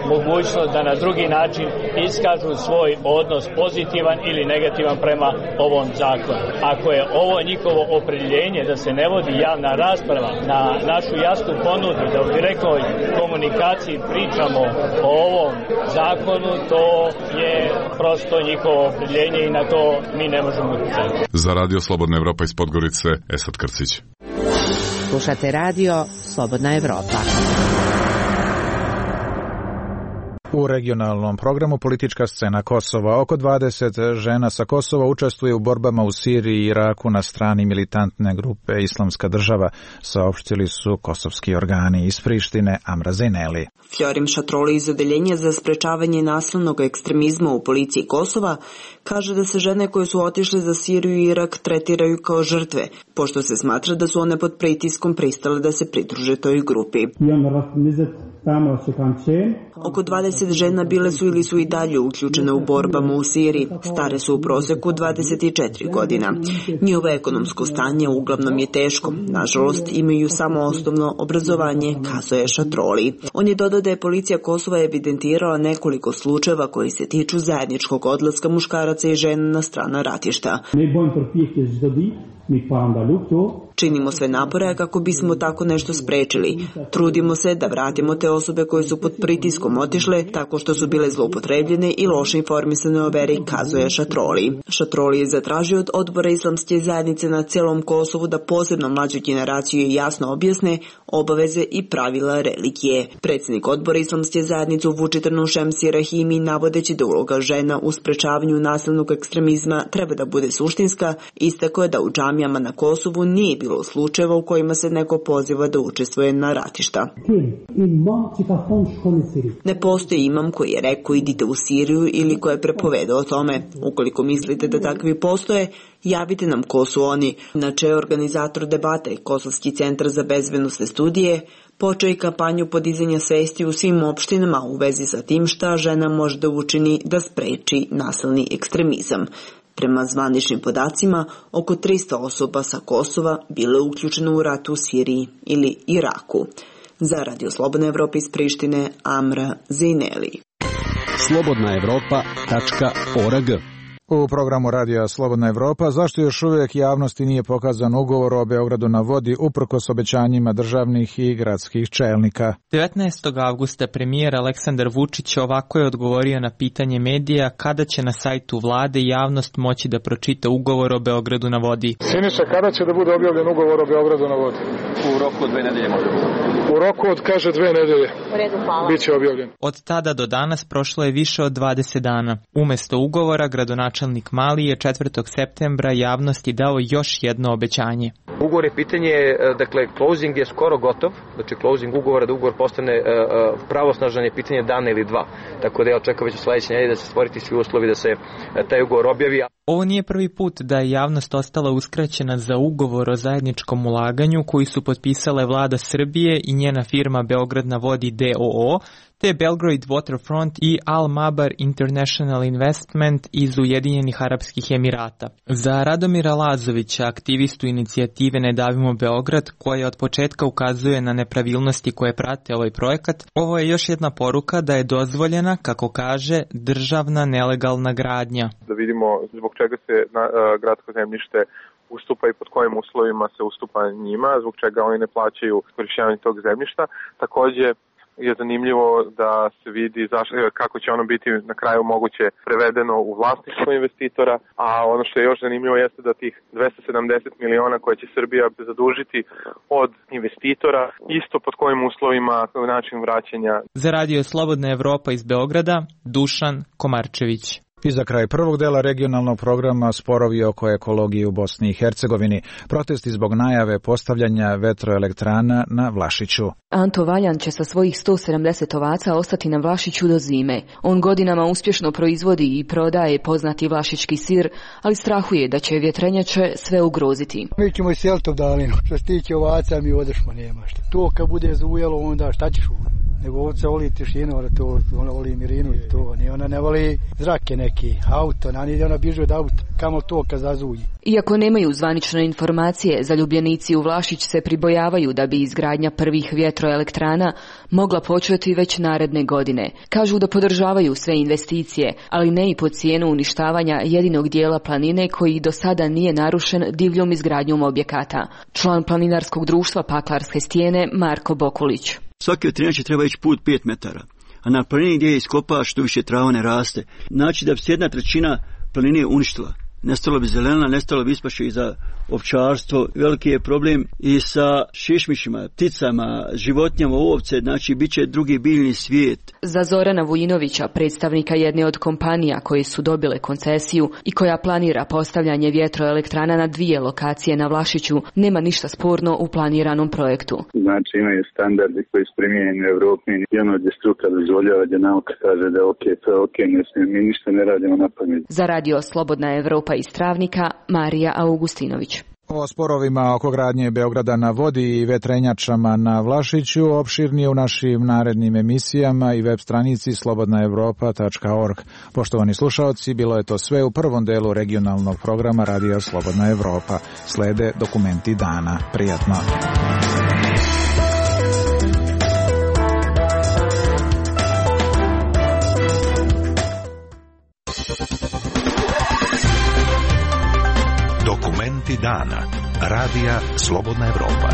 mogućnost da na drugi način iskažu svoj odnos pozitivan ili negativan prema ovom zakonu. Ako je ovo njihovo opredjeljenje da se ne vodi javna rasprava na našu jasnu ponudu, da u direktnoj komunikaciji pričamo o ovom zakonu, to je prosto njihovo opredjeljenje i na to mi ne možemo utjecati. Za Radio Slobodna Evropa iz Podgorice, Esad Krcić. Slušate radio Slobodna Evropa. U regionalnom programu Politička scena Kosova oko dvadeset žena sa Kosova učestvuje u borbama u Siriji i Iraku na strani militantne grupe Islamska država, saopštili su kosovski organi iz Prištine. Amra Zejneli. Fjorim Šatroli iz Odeljenja za sprečavanje nasilnog ekstremizma u policiji Kosova kaže da se žene koje su otišle za Siriju i Irak tretiraju kao žrtve, pošto se smatra da su one pod pritiskom pristale da se pridruže toj grupi. Oko dvadeset žena bile su ili su i dalje uključene u borbama u Siriji. Stare su u proseku dvadeset četiri godina. Njihovo ekonomsko stanje uglavnom je teško. Nažalost, imaju samo osnovno obrazovanje, kazao je Šatroli. On je dodao da je policija Kosova evidentirala nekoliko slučajeva koji se tiču zajedničkog odlaska muškaraca i žena na strana ratišta. Činimo sve napore kako bismo tako nešto sprečili. Trudimo se da vratimo te osobe koje su pod pritiskom otišle tako što su bile zloupotrebljene i loše informisane o veri, kazuje Šatroli. Šatroli je zatražio od Odbora islamske zajednice na celom Kosovu da posebno mlađu generaciju jasno objasne obaveze i pravila religije. Predsjednik Odbora islamske zajednice u Vučitrnu Šemsi Rahimi, navodeći da uloga žena u sprečavanju nasilnog ekstremizma treba da bude suštinska, istakao je da u džamijama na Kosovu nije bilo slučajeva u kojima se neko poziva da učestvuje na ratišta. Ne postoji imam koji je rekao idite u Siriju ili koji je prepovedao o tome. Ukoliko mislite da takvi postoje, javite nam ko su oni. Inače je organizator debate Kosovski centar za bezbednosne studije počeo i kampanju podizanja svesti u svim opštinama u vezi sa tim šta žena može da učini da spreči nasilni ekstremizam. Prema zvaničnim podacima, oko tristo osoba sa Kosova bile uključeno u ratu u Siriji ili Iraku. Za Radio Slobodna Evropa iz Prištine, Amra Zejneli. slobodna evropa tačka org. U programu Radija Slobodna Evropa, zašto još uvijek javnosti nije pokazan ugovor o Beogradu na vodi uprkos obećanjima državnih i gradskih čelnika? devetnaestog avgusta premijer Aleksandar Vučić ovako je odgovorio na pitanje medija kada će na sajtu vlade javnost moći da pročita ugovor o Beogradu na vodi. Siniša, kada će da bude objavljen ugovor o Beogradu na vodi? U roku od dve nedelje može. U roku od, kaže, dve nedelje. U redu, hvala. Biće objavljen. Od tada do danas prošlo je više od dvadeset dana. Umesto ugovora, gradonačelnik Mali je četvrtog septembra javnosti dao još jedno obećanje. Ugovor je pitanje, dakle, closing je skoro gotov, znači closing ugovora, da ugovor postane pravosnažan je pitanje dana ili dva. Tako da ja očekujem već u sledeće nedelje da se stvoriti svi uslovi da se taj ugovor objavi. Ovo nije prvi put da je javnost ostala uskraćena za ugovor o zajedničkom ulaganju koji su potpisale vlada Srbije i njena firma Beograd na vodi D O O, te Belgrade Waterfront i Al Mabar International Investment iz Ujedinjenih Arapskih Emirata. Za Radomira Lazovića, aktivistu inicijative Ne davimo Beograd, koja od početka ukazuje na nepravilnosti koje prate ovaj projekat, ovo je još jedna poruka da je dozvoljena, kako kaže, državna nelegalna gradnja. Da vidimo zbog čega se na, uh, gradsko zemljište ustupa i pod kojim uslovima se ustupa njima, zbog čega oni ne plaćaju korišćavanje tog zemljišta. Takođe je zanimljivo da se vidi zašto, kako će ono biti na kraju moguće prevedeno u vlasništvo investitora, a ono što je još zanimljivo jeste da tih dvesta sedamdeset miliona koje će Srbija zadužiti od investitora, isto pod kojim uslovima, način vraćanja. Za Radio Slobodna Evropa iz Beograda, Dušan Komarčević. I za kraj prvog dela regionalnog programa sporovi oko ekologije u Bosni i Hercegovini. Protesti zbog najave postavljanja vetroelektrana na Vlašiću. Anto Valjan će sa svojih sto sedamdeset ovaca ostati na Vlašiću do zime. On godinama uspješno proizvodi i prodaje poznati vlašićki sir, ali strahuje da će vjetrenjače sve ugroziti. Mi ćemo iseliti u dalinu. Što se tiče ovaca, mi odešmo, nema šta. To kad bude zujelo, onda šta ćeš uvijek? nego ovca voli tišinu, ona, to, ona voli mirinu, to, ni ona ne voli zrake neki, auto, ona nije ona bježi od auta, kamo to kad zazuji. Iako nemaju zvanične informacije, zaljubljenici u Vlašić se pribojavaju da bi izgradnja prvih vjetroelektrana mogla početi već naredne godine. Kažu da podržavaju sve investicije, ali ne i po cijenu uništavanja jedinog dijela planine koji do sada nije narušen divljom izgradnjom objekata. Član planinarskog društva Paklarske stijene Marko Bokulić. Svaki od trinači treba ići put pet metara, a na planini gdje je iskopaš što više trava ne raste. Znači da bi se jedna trećina planine uništila. Nestalo bi zelena, nestalo bi ispaše i za ovčarstvo. Veliki je problem i sa šišmišima, pticama, životinjama, ovce, znači bit će drugi biljni svijet. Za Zorana Vujinovića, predstavnika jedne od kompanija koje su dobile koncesiju i koja planira postavljanje vjetroelektrana na dvije lokacije na Vlašiću, nema ništa sporno u planiranom projektu. Znači imaju standardi koji su primijenjeni u Evropi i ono gdje struka dozvoljava, gdje nauka kaže da je ok, to je ok, ne smije, mi ništa ne radimo na pamet. Za radio Slobodna Evropa iz Travnika, Marija Augustinović. O sporovima oko gradnje Beograda na vodi i vetrenjačama na Vlašiću opširnije u našim narednim emisijama i web stranici slobodna evropa tačka org. Poštovani slušaoci, bilo je to sve u prvom delu regionalnog programa Radio Slobodna Evropa. Slede dokumenti dana. Prijatno. Dokumenti dana. Radija Slobodna Evropa.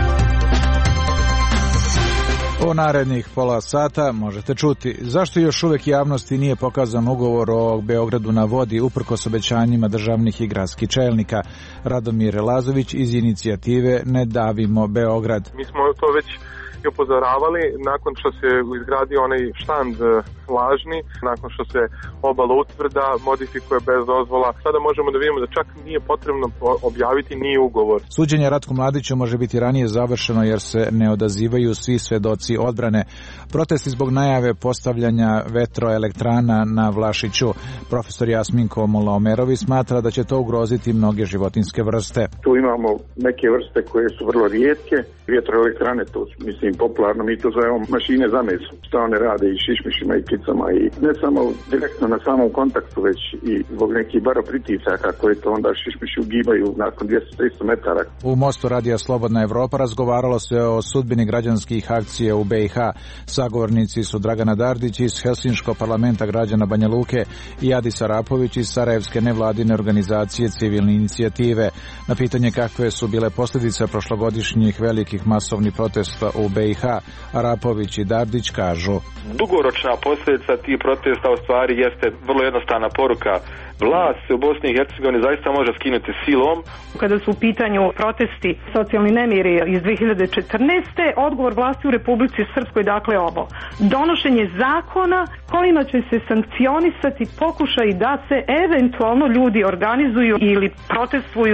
U narednih pola sata možete čuti zašto još uvek javnosti nije pokazan ugovor o Beogradu na vodi uprkos obećanjima državnih i gradskih čelnika. Radomir Lazović iz inicijative Ne davimo Beograd. Mi smo to već i upozoravali nakon što se izgradio onaj štand lažni, nakon što se obala utvrda modifikuje bez dozvola. Sada možemo da vidimo da čak nije potrebno objaviti ni ugovor. Suđenje Ratku Mladiću može biti ranije završeno jer se ne odazivaju svi svedoci odbrane. Protesti zbog najave postavljanja vetroelektrana na Vlašiću. Profesor Jasmin Komula-Omerovi smatra da će to ugroziti mnoge životinjske vrste. Tu imamo neke vrste koje su vrlo rijetke. Vjetroelektrane, to mislim popularno, mi to zovemo mašine za meso. Šta one rade i šišmišima i pticama i ne samo direktno na samom kontaktu, već i zbog nekih baropritisaka koje to onda šišmiši ugibaju nakon dvjesto do tristo metara. U Mostu Radija Slobodna Evropa razgovaralo se o sudbini građanskih akcija u B i H. Sagovornici su Dragana Dardić iz Helsinškog parlamenta građana Banja Luke i Adis Arapović iz Sarajevske nevladine organizacije Civilne inicijative. Na pitanje kakve su bile posljedice prošlogodišnjih velikih masovnih protesta u B i H, Arapović i Dardić kažu: dugoročna posljedica tih protesta u stvari jeste vrlo jednostavna poruka. Vlast se u Bosni i Hercegovini zaista može skinuti silom. Kada su u pitanju protesti, socijalni nemiri iz dve hiljade četrnaeste. odgovor vlasti u Republici Srpskoj dakle ovo: donošenje zakona kojima će se sankcionisati pokušaj da se eventualno ljudi organizuju ili protestuju.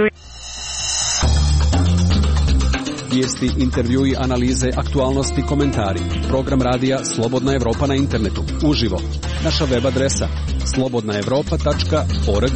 Vijesti, intervjui, analize, aktualnosti, komentari. Program radija Slobodna Evropa na internetu. Uživo. Naša web adresa slobodna evropa tačka org.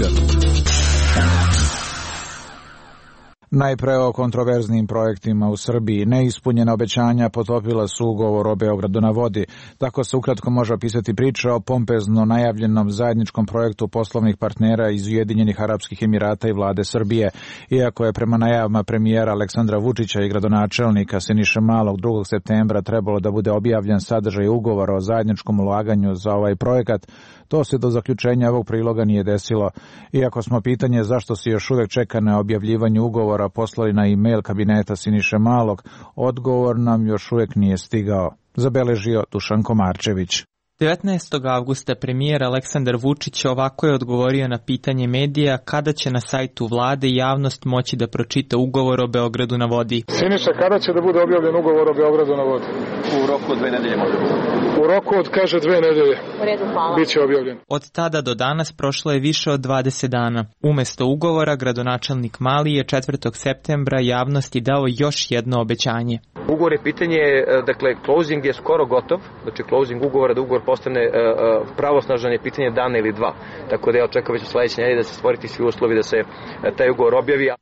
Najpre o kontroverznim projektima u Srbiji. Neispunjena obećanja potopila su ugovor o Beogradu na vodi. Tako se ukratko može opisati priča o pompezno najavljenom zajedničkom projektu poslovnih partnera iz Ujedinjenih Arapskih Emirata i vlade Srbije. Iako je prema najavama premijera Aleksandra Vučića i gradonačelnika Siniše Malog drugog septembra trebalo da bude objavljen sadržaj ugovora o zajedničkom ulaganju za ovaj projekat, to se do zaključenja ovog priloga nije desilo. Iako smo pitanje zašto se još uvek čeka na objavljivanje ugovora poslali na e-mail kabineta Siniše Malog, odgovor nam još uvek nije stigao, zabeležio Dušan Komarčević. devetnaestog avgusta premijer Aleksandar Vučić ovako je odgovorio na pitanje medija kada će na sajtu vlade javnost moći da pročita ugovor o Beogradu na vodi. Siniša, kada će da bude objavljen ugovor o Beogradu na vodi? U roku od dve nedelje može. U roku od, kaže, dve nedelje. U redu, hvala. Biće objavljen. Od tada do danas prošlo je više od dvadeset dana. Umesto ugovora, gradonačelnik Mali je četvrtog septembra javnosti dao još jedno obećanje. Ugovor je pitanje, dakle, closing je skoro gotov, znači closing ugovora, da ugovor postane uh, pravosnažan je pitanje dana ili dva. Tako da ja očekujem već u sledećoj nedelji da se stvoriti svi uslovi da se uh, taj ugovor objavi.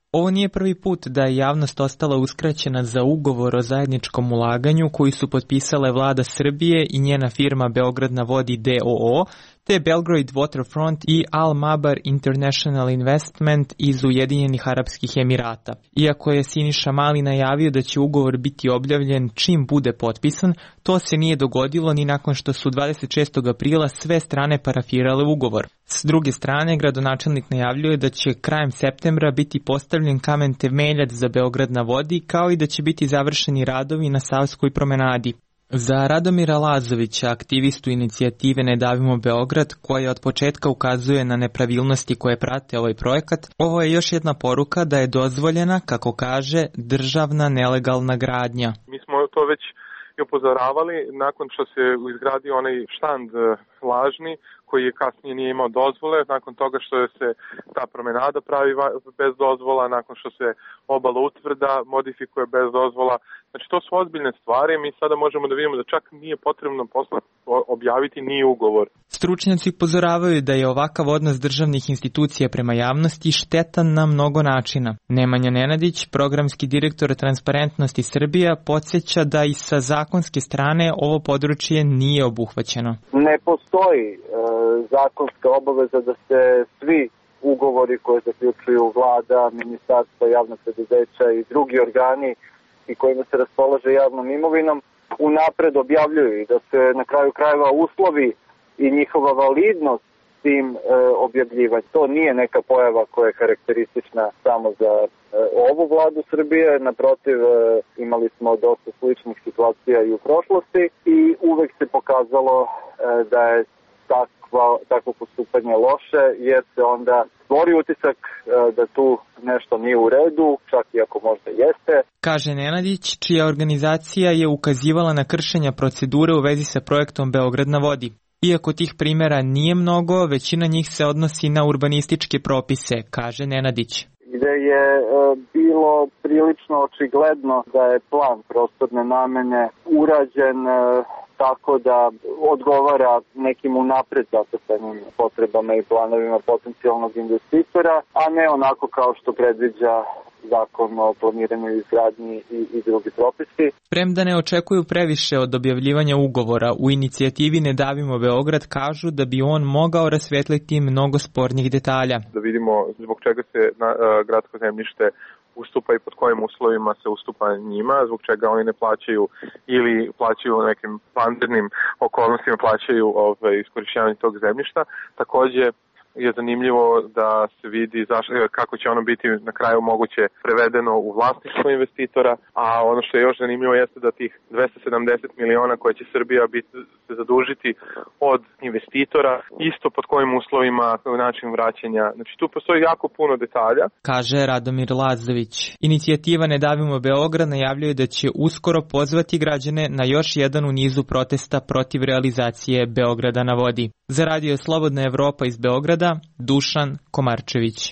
Ovo nije prvi put da je javnost ostala uskraćena za ugovor o zajedničkom ulaganju koji su potpisale vlada Srbije i njena firma Beograd na vodi D O O, te Belgrade Waterfront i Al Mabar International Investment iz Ujedinjenih Arapskih Emirata. Iako je Siniša Mali najavio da će ugovor biti objavljen čim bude potpisan, to se nije dogodilo ni nakon što su dvadeset šestog aprila sve strane parafirale ugovor. S druge strane, gradonačelnik najavljuje da će krajem septembra biti postavljen kamen temeljac za Beograd na vodi, kao i da će biti završeni radovi na Savskoj promenadi. Za Radomira Lazovića, aktivistu inicijative Ne davimo Beograd, koja od početka ukazuje na nepravilnosti koje prate ovaj projekat, ovo je još jedna poruka da je dozvoljena, kako kaže, državna nelegalna gradnja. Mi smo to već i upozoravali nakon što se izgradio onaj štand lažni koji je kasnije nije imao dozvole, nakon toga što je se ta promenada pravi bez dozvola, nakon što se obala utvrda modifikuje bez dozvola. Znači to su ozbiljne stvari, mi sada možemo da vidimo da čak nije potrebno posle objaviti ni ugovor. Stručnjaci upozoravaju da je ovakav odnos državnih institucija prema javnosti štetan na mnogo načina. Nemanja Nenadić, programski direktor Transparentnosti Srbija, podsjeća da i sa zakonske strane ovo područje nije obuhvaćeno. Ne postoji e, zakonska obaveza da se svi ugovori koje zaključuju vlada, ministarstva, javna preduzeća i drugi organi i kojima se raspolaže javnom imovinom unapred objavljuju i da se na kraju krajeva uslovi i njihova validnost tim e, objavljivanja. To nije neka pojava koja je karakteristična samo za e, ovu vladu Srbije, naprotiv e, imali smo dosta sličnih situacija i u prošlosti i uvek se pokazalo e, da je takva, takvo postupanje loše, jer se onda stvori utisak e, da tu nešto nije u redu, čak i ako možda jeste. Kaže Nenadić, čija organizacija je ukazivala na kršenja procedure u vezi sa projektom Beograd na vodi. Iako tih primjera nije mnogo, većina njih se odnosi na urbanističke propise, kaže Nenadić. Gde je e, bilo prilično očigledno da je plan prostorne namene urađen e, tako da odgovara nekim unapred zacrtanim potrebama i planovima potencijalnog investitora, a ne onako kao što predviđa zakon o planiranju i izgradnji i, i drugi propisi. Premda ne očekuju previše od objavljivanja ugovora, u inicijativi Ne davimo Beograd kažu da bi on mogao rasvetliti mnogo spornih detalja. Da vidimo zbog čega se na, a, gradsko zemljište ustupa i pod kojim uslovima se ustupa njima, zbog čega oni ne plaćaju ili plaćaju nekim panzernim okolnostima, plaćaju ovaj, iskorišćavanje tog zemljišta. Takođe je zanimljivo da se vidi zašto, kako će ono biti na kraju moguće prevedeno u vlasništvo investitora, a ono što je još zanimljivo jeste da tih dvesta sedamdeset miliona koje će Srbija biti, se zadužiti od investitora, isto pod kojim uslovima, način vraćanja. Znači tu postoji jako puno detalja. Kaže Radomir Lazović. Inicijativa Ne davimo Beograd najavljuje da će uskoro pozvati građane na još jedan u nizu protesta protiv realizacije Beograda na vodi. Za radio Slobodna Evropa iz Beograda, Dušan Komarčević.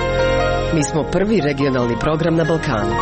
Mi smo prvi regionalni program na Balkanu.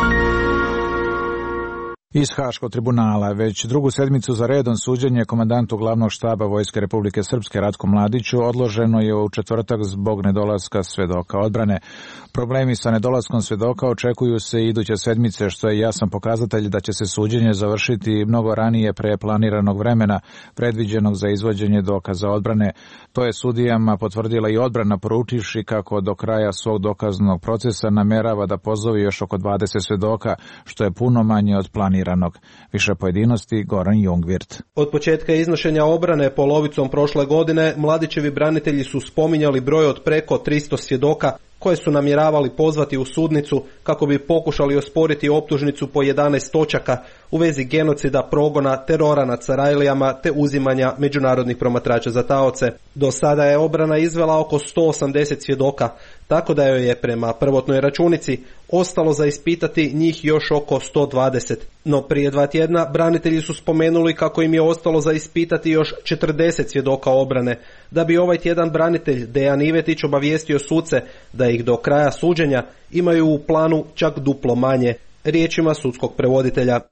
Iz Haškog tribunala već drugu sedmicu za redom suđenje komandantu glavnog štaba Vojske Republike Srpske Ratku Mladiću odloženo je u četvrtak zbog nedolaska svedoka odbrane. Problemi sa nedolaskom svedoka očekuju se iduće sedmice, što je jasan pokazatelj da će se suđenje završiti mnogo ranije pre planiranog vremena predviđenog za izvođenje dokaza odbrane. To je sudijama potvrdila i odbrana, poručivši kako do kraja svog dokaznog procesa namerava da pozove još oko dvadeset svedoka, što je puno manje od planiranog. Više pojedinosti Goran Jungvirt. Od početka iznošenja obrane polovicom prošle godine Mladićevi branitelji su spominjali broj od preko tristo svjedoka koje su namjeravali pozvati u sudnicu kako bi pokušali osporiti optužnicu po jedanaest točaka u vezi genocida, progona, terora nad Sarajlijama te uzimanja međunarodnih promatrača za taoce. Do sada je obrana izvela oko sto osamdeset svjedoka, tako da joj je prema prvotnoj računici ostalo za ispitati njih još oko sto dvadeset. No prije dva tjedna branitelji su spomenuli kako im je ostalo za ispitati još četrdeset svjedoka obrane, da bi ovaj tjedan branitelj Dejan Ivetić obavijestio suce da ih do kraja suđenja imaju u planu čak duplo manje. Riječima sudskog prevoditelja.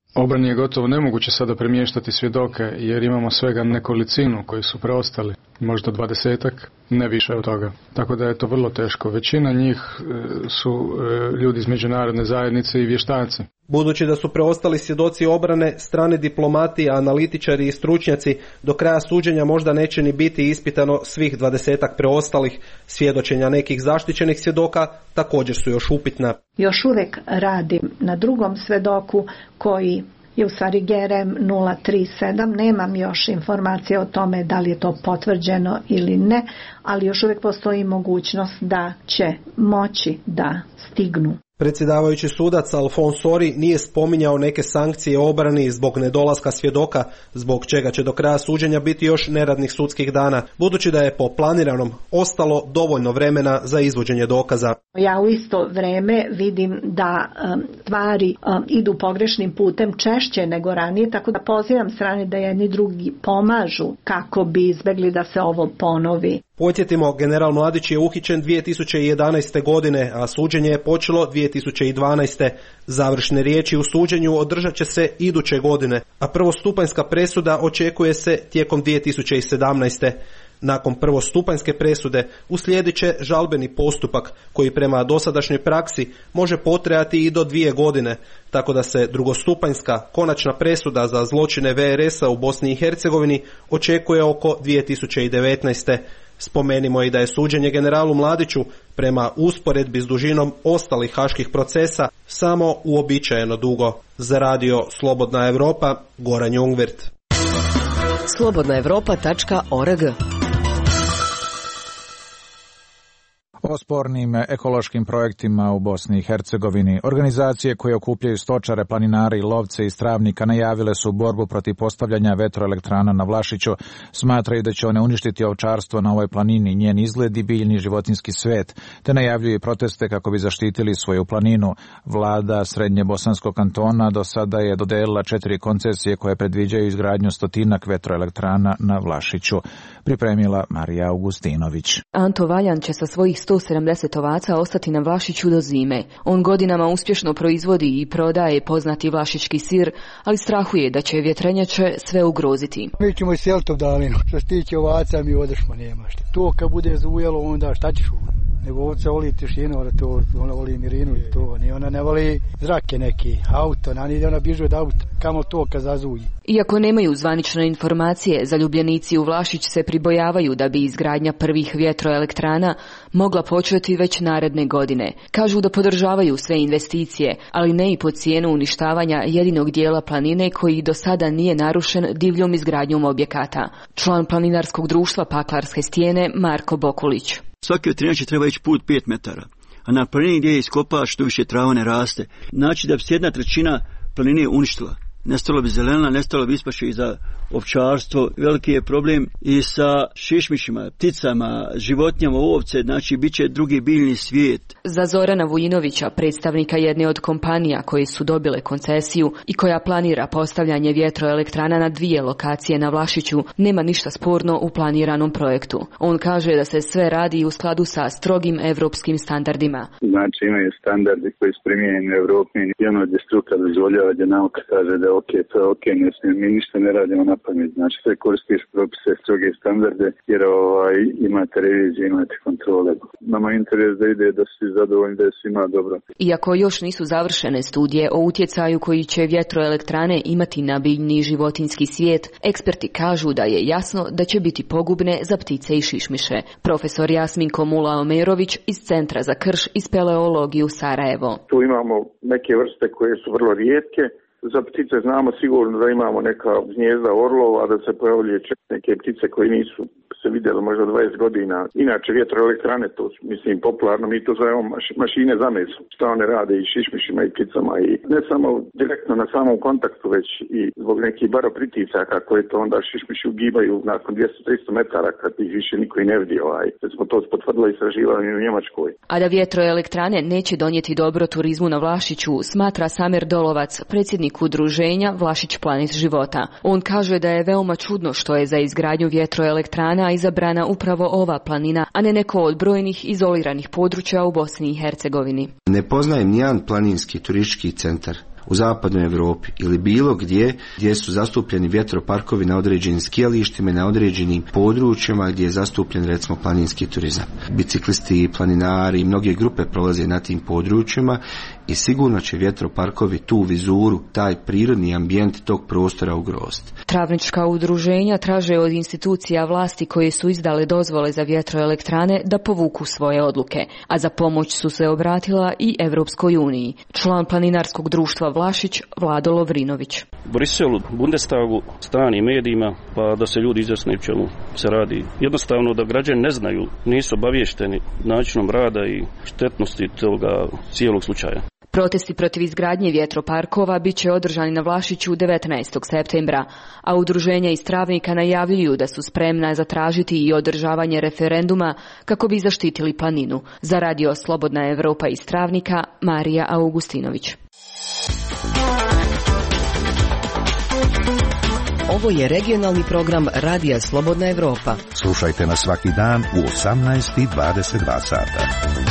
Obrani je gotovo nemoguće sada premještati svjedoke jer imamo svega nekolicinu koji su preostali, možda dvadesetak, ne više od toga. Tako da je to vrlo teško. Većina njih su ljudi iz međunarodne zajednice i vještaci. Budući da su preostali svjedoci obrane, strani diplomati, analitičari i stručnjaci, do kraja suđenja možda neće ni biti ispitano svih dvadesetak preostalih. Svjedočenja nekih zaštićenih svjedoka također su još upitna. Još uvijek radim na drugom svjedoku koji je u stvari G R M nula tri sedam. Nemam još informacije o tome da li je to potvrđeno ili ne, ali još uvijek postoji mogućnost da će moći da stignu. Predsjedavajući sudac Alfons Sori nije spominjao neke sankcije obrani zbog nedolaska svjedoka, zbog čega će do kraja suđenja biti još neradnih sudskih dana, budući da je po planiranom ostalo dovoljno vremena za izvođenje dokaza. Ja u isto vrijeme vidim da um, stvari um, idu pogrešnim putem češće nego ranije, tako da pozivam strane da jedni drugi pomažu kako bi izbjegli da se ovo ponovi. Podsjetimo, general Mladić je uhićen dvije tisuće jedanaeste. godine, a suđenje je počelo dvije tisuće dvanaeste. Završne riječi u suđenju održat će se iduće godine, a prvostupanjska presuda očekuje se tijekom dvije tisuće sedamnaeste. Nakon prvostupanjske presude uslijedit će žalbeni postupak koji prema dosadašnjoj praksi može potrajati i do dvije godine, tako da se drugostupanjska konačna presuda za zločine V R S-a u Bosni i Hercegovini očekuje oko dvije tisuće devetnaeste. Spomenimo i da je suđenje generalu Mladiću prema usporedbi s dužinom ostalih haških procesa samo uobičajeno dugo. Za radio Slobodna Europa, Goran Jungwirth. slobodna europa tačka org. O spornim ekološkim projektima u Bosni i Hercegovini. Organizacije koje okupljaju stočare, planinare i lovce iz Travnika najavile su borbu protiv postavljanja vetroelektrana na Vlašiću. Smatraju da će one uništiti ovčarstvo na ovoj planini, njen izgled i biljni životinski svet, te najavljuju proteste kako bi zaštitili svoju planinu. Vlada Srednje Bosanskog kantona do sada je dodelila četiri koncesije koje predviđaju izgradnju stotinak vetroelektrana na Vlašiću. Pripremila Marija Augustinović. Anto Valjan će sa svojih sto sedamdeset ovaca ostati na Vlašiću do zime. On godinama uspješno proizvodi i prodaje poznati vlašićki sir, ali strahuje da će vjetrenjače sve ugroziti. Mi ćemo iseliti u dalinu. Što se tiče ovaca, mi odešmo, nema šta. To kad bude zujelo, onda šta ćeš ovo? Nego ovca voli tišinu, to, ona voli mirinu i to. Ni ona ne voli zrake neki, auto, na nije ona bježe od auta. Kamo to kad zazuji. Iako nemaju zvanične informacije, zaljubljenici u Vlašić se pribojavaju da bi izgradnja prvih vjetroelektrana mogla početi već naredne godine. Kažu da podržavaju sve investicije, ali ne i po cijenu uništavanja jedinog dijela planine koji do sada nije narušen divljom izgradnjom objekata. Član planinarskog društva Paklarske stijene Marko Bokulić. Svaki vjetrenjač treba ići put pet metara, a na planini gdje je iskopaš što više trava ne raste. Znači da bi se jedna trećina planine uništila. Nestalo bi zelena, nestalo bi ispaše i za ovčarstvo. Veliki je problem i sa šišmišima, pticama, životinjama, ovce, znači bit će drugi biljni svijet. Za Zorana Vujinovića, predstavnika jedne od kompanija koje su dobile koncesiju i koja planira postavljanje vjetroelektrana na dvije lokacije na Vlašiću, nema ništa sporno u planiranom projektu. On kaže da se sve radi u skladu sa strogim evropskim standardima. Znači imaju standardi koji su primijenjeni u Evropi i ono gdje struka dozvoljava, gdje nauka kaže da je ok, to je ok, ne smijem, mi ništa ne radimo na pamet. Znači sve koristiš propise, stroge standarde, jer ovaj, imate revizije, imate kontrole. Nama je interes da ide, da svi zadovoljni, da je svima dobro. Iako još nisu završene studije o utjecaju koji će vjetroelektrane imati na biljni i životinjski svijet, eksperti kažu da je jasno da će biti pogubne za ptice i šišmiše. Profesor Jasmin Komula-Omerović iz Centra za krš i speleologiju Sarajevo. Tu imamo neke vrste koje su vrlo rijetke. Za ptice znamo sigurno da imamo neka gnjezda orlova, da se pojavljuje čak neke ptice koje nisu se vidjeli možda dvadeset godina. Inače vjetroelektrane, to su, mislim, popularno, mi to zovemo mašine za meso. Šta one rade i šišmišima i pticama i ne samo direktno na samom kontaktu, već i zbog nekih baropritisaka koje to onda šišmiši ugibaju nakon dvjesto do tristo metara kad ih više niko i ne vidi. Ovaj. Jer smo to potvrdili istraživanje u Njemačkoj. A da vjetroelektrane neće donijeti dobro turizmu na Vlašiću, smatra Samer Dolovac, predsjednik udruženja Vlašić Planet života. On kaže da je veoma čudno što je za izgradnju vjetroelektrana izabrana upravo ova planina, a ne neko od brojnih izoliranih područja u Bosni i Hercegovini. Ne poznajem nijedan planinski turistički centar u zapadnoj Europi ili bilo gdje gdje su zastupljeni vjetroparkovi na određenim skijalištima i na određenim područjima gdje je zastupljen recimo planinski turizam. Biciklisti, planinari i mnoge grupe prolaze na tim područjima i sigurno će vjetroparkovi tu vizuru, taj prirodni ambijent tog prostora ugroziti. Travnička udruženja traže od institucija vlasti koje su izdale dozvole za vjetroelektrane da povuku svoje odluke, a za pomoć su se obratila i Evropskoj uniji. Član planinarskog društva Vlašić, Vlado Lovrinović. Briselu, Bundestagu, stranim medijima, pa da se ljudi izjasne o čemu se radi. Jednostavno da građani ne znaju, nisu obavješteni načinom rada i štetnosti toga cijelog slučaja. Protesti protiv izgradnje vjetroparkova bit će održani na Vlašiću devetnaestog septembra, a udruženja iz Travnika najavljuju da su spremna zatražiti i održavanje referenduma kako bi zaštitili planinu. Za radio Slobodna Evropa iz Travnika, Marija Augustinović. Ovo je regionalni program Radija Slobodna Evropa. Slušajte nas svaki dan u osamnaest i dvadeset dva sata.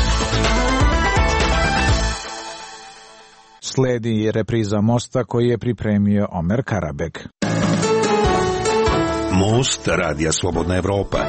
Sledi repriza Mosta koji je pripremio Omer Karabek. Most Radija Slobodna Evropa.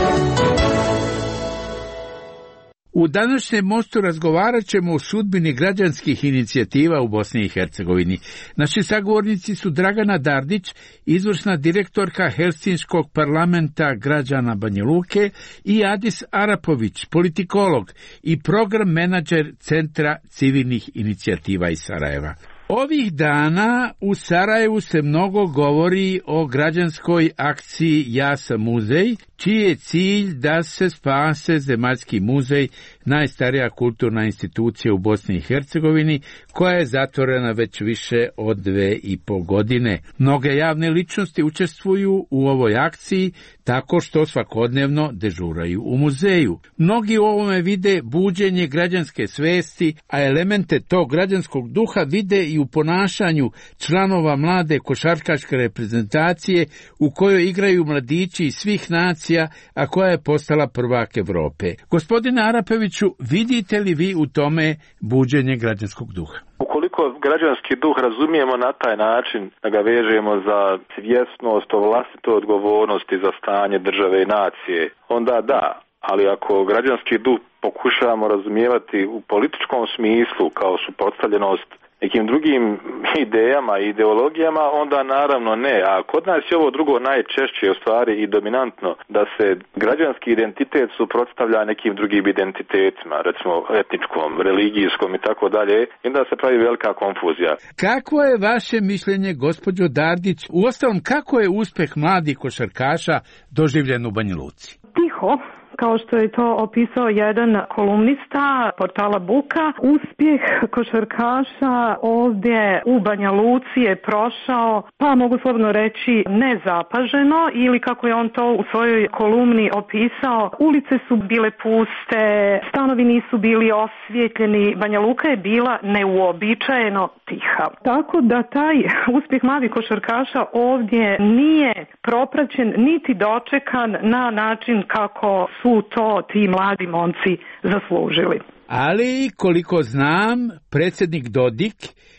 U današnjem Mostu razgovarat ćemo o sudbini građanskih inicijativa u Bosni i Hercegovini. Naši sagovornici su Dragana Dardić, izvršna direktorka Helsinškog parlamenta građana Banja Luke, i Adis Arapović, politikolog i program menadžer Centra civilnih inicijativa iz Sarajeva. Ovih dana u Sarajevu se mnogo govori o građanskoj akciji Ja sam muzej, čiji je cilj da se spase Zemaljski muzej, najstarija kulturna institucija u Bosni i Hercegovini, koja je zatvorena već više od dve i po godine. Mnoge javne ličnosti učestvuju u ovoj akciji tako što svakodnevno dežuraju u muzeju. Mnogi u ovome vide buđenje građanske svesti, a elemente tog građanskog duha vide i u ponašanju članova mlade košarkaške reprezentacije u kojoj igraju mladići iz svih nacija, a koja je postala prvak Evrope. Gospodine Arapeviću, vidite li vi u tome buđenje građanskog duha? Ukoliko građanski duh razumijemo na taj način da ga vežemo za svjesnost o vlastitoj odgovornosti za stanje države i nacije, onda da, ali ako građanski duh pokušavamo razumijevati u političkom smislu kao suprotstavljenost nekim drugim idejama i ideologijama, onda naravno ne. A kod nas je ovo drugo najčešće u stvari i dominantno, da se građanski identitet suprotstavlja nekim drugim identitetima, recimo etničkom, religijskom i tako dalje, i onda se pravi velika konfuzija. Kakvo je vaše mišljenje, gospođo Dardić, uostalom kako je uspjeh mladih košarkaša doživljen u Banja Luci? Tiho, kao što je to opisao jedan kolumnista portala Buka, uspjeh košarkaša ovdje u Banja Luci je prošao, pa mogu slobodno reći, nezapaženo, ili kako je on to u svojoj kolumni opisao, ulice su bile puste, stanovi nisu bili osvjetljeni, Banja Luka je bila neuobičajeno tiha. Tako da taj uspjeh mladih košarkaša ovdje nije propraćen niti dočekan na način kako su to ti mladi momci zaslužili. Ali, koliko znam, predsjednik Dodik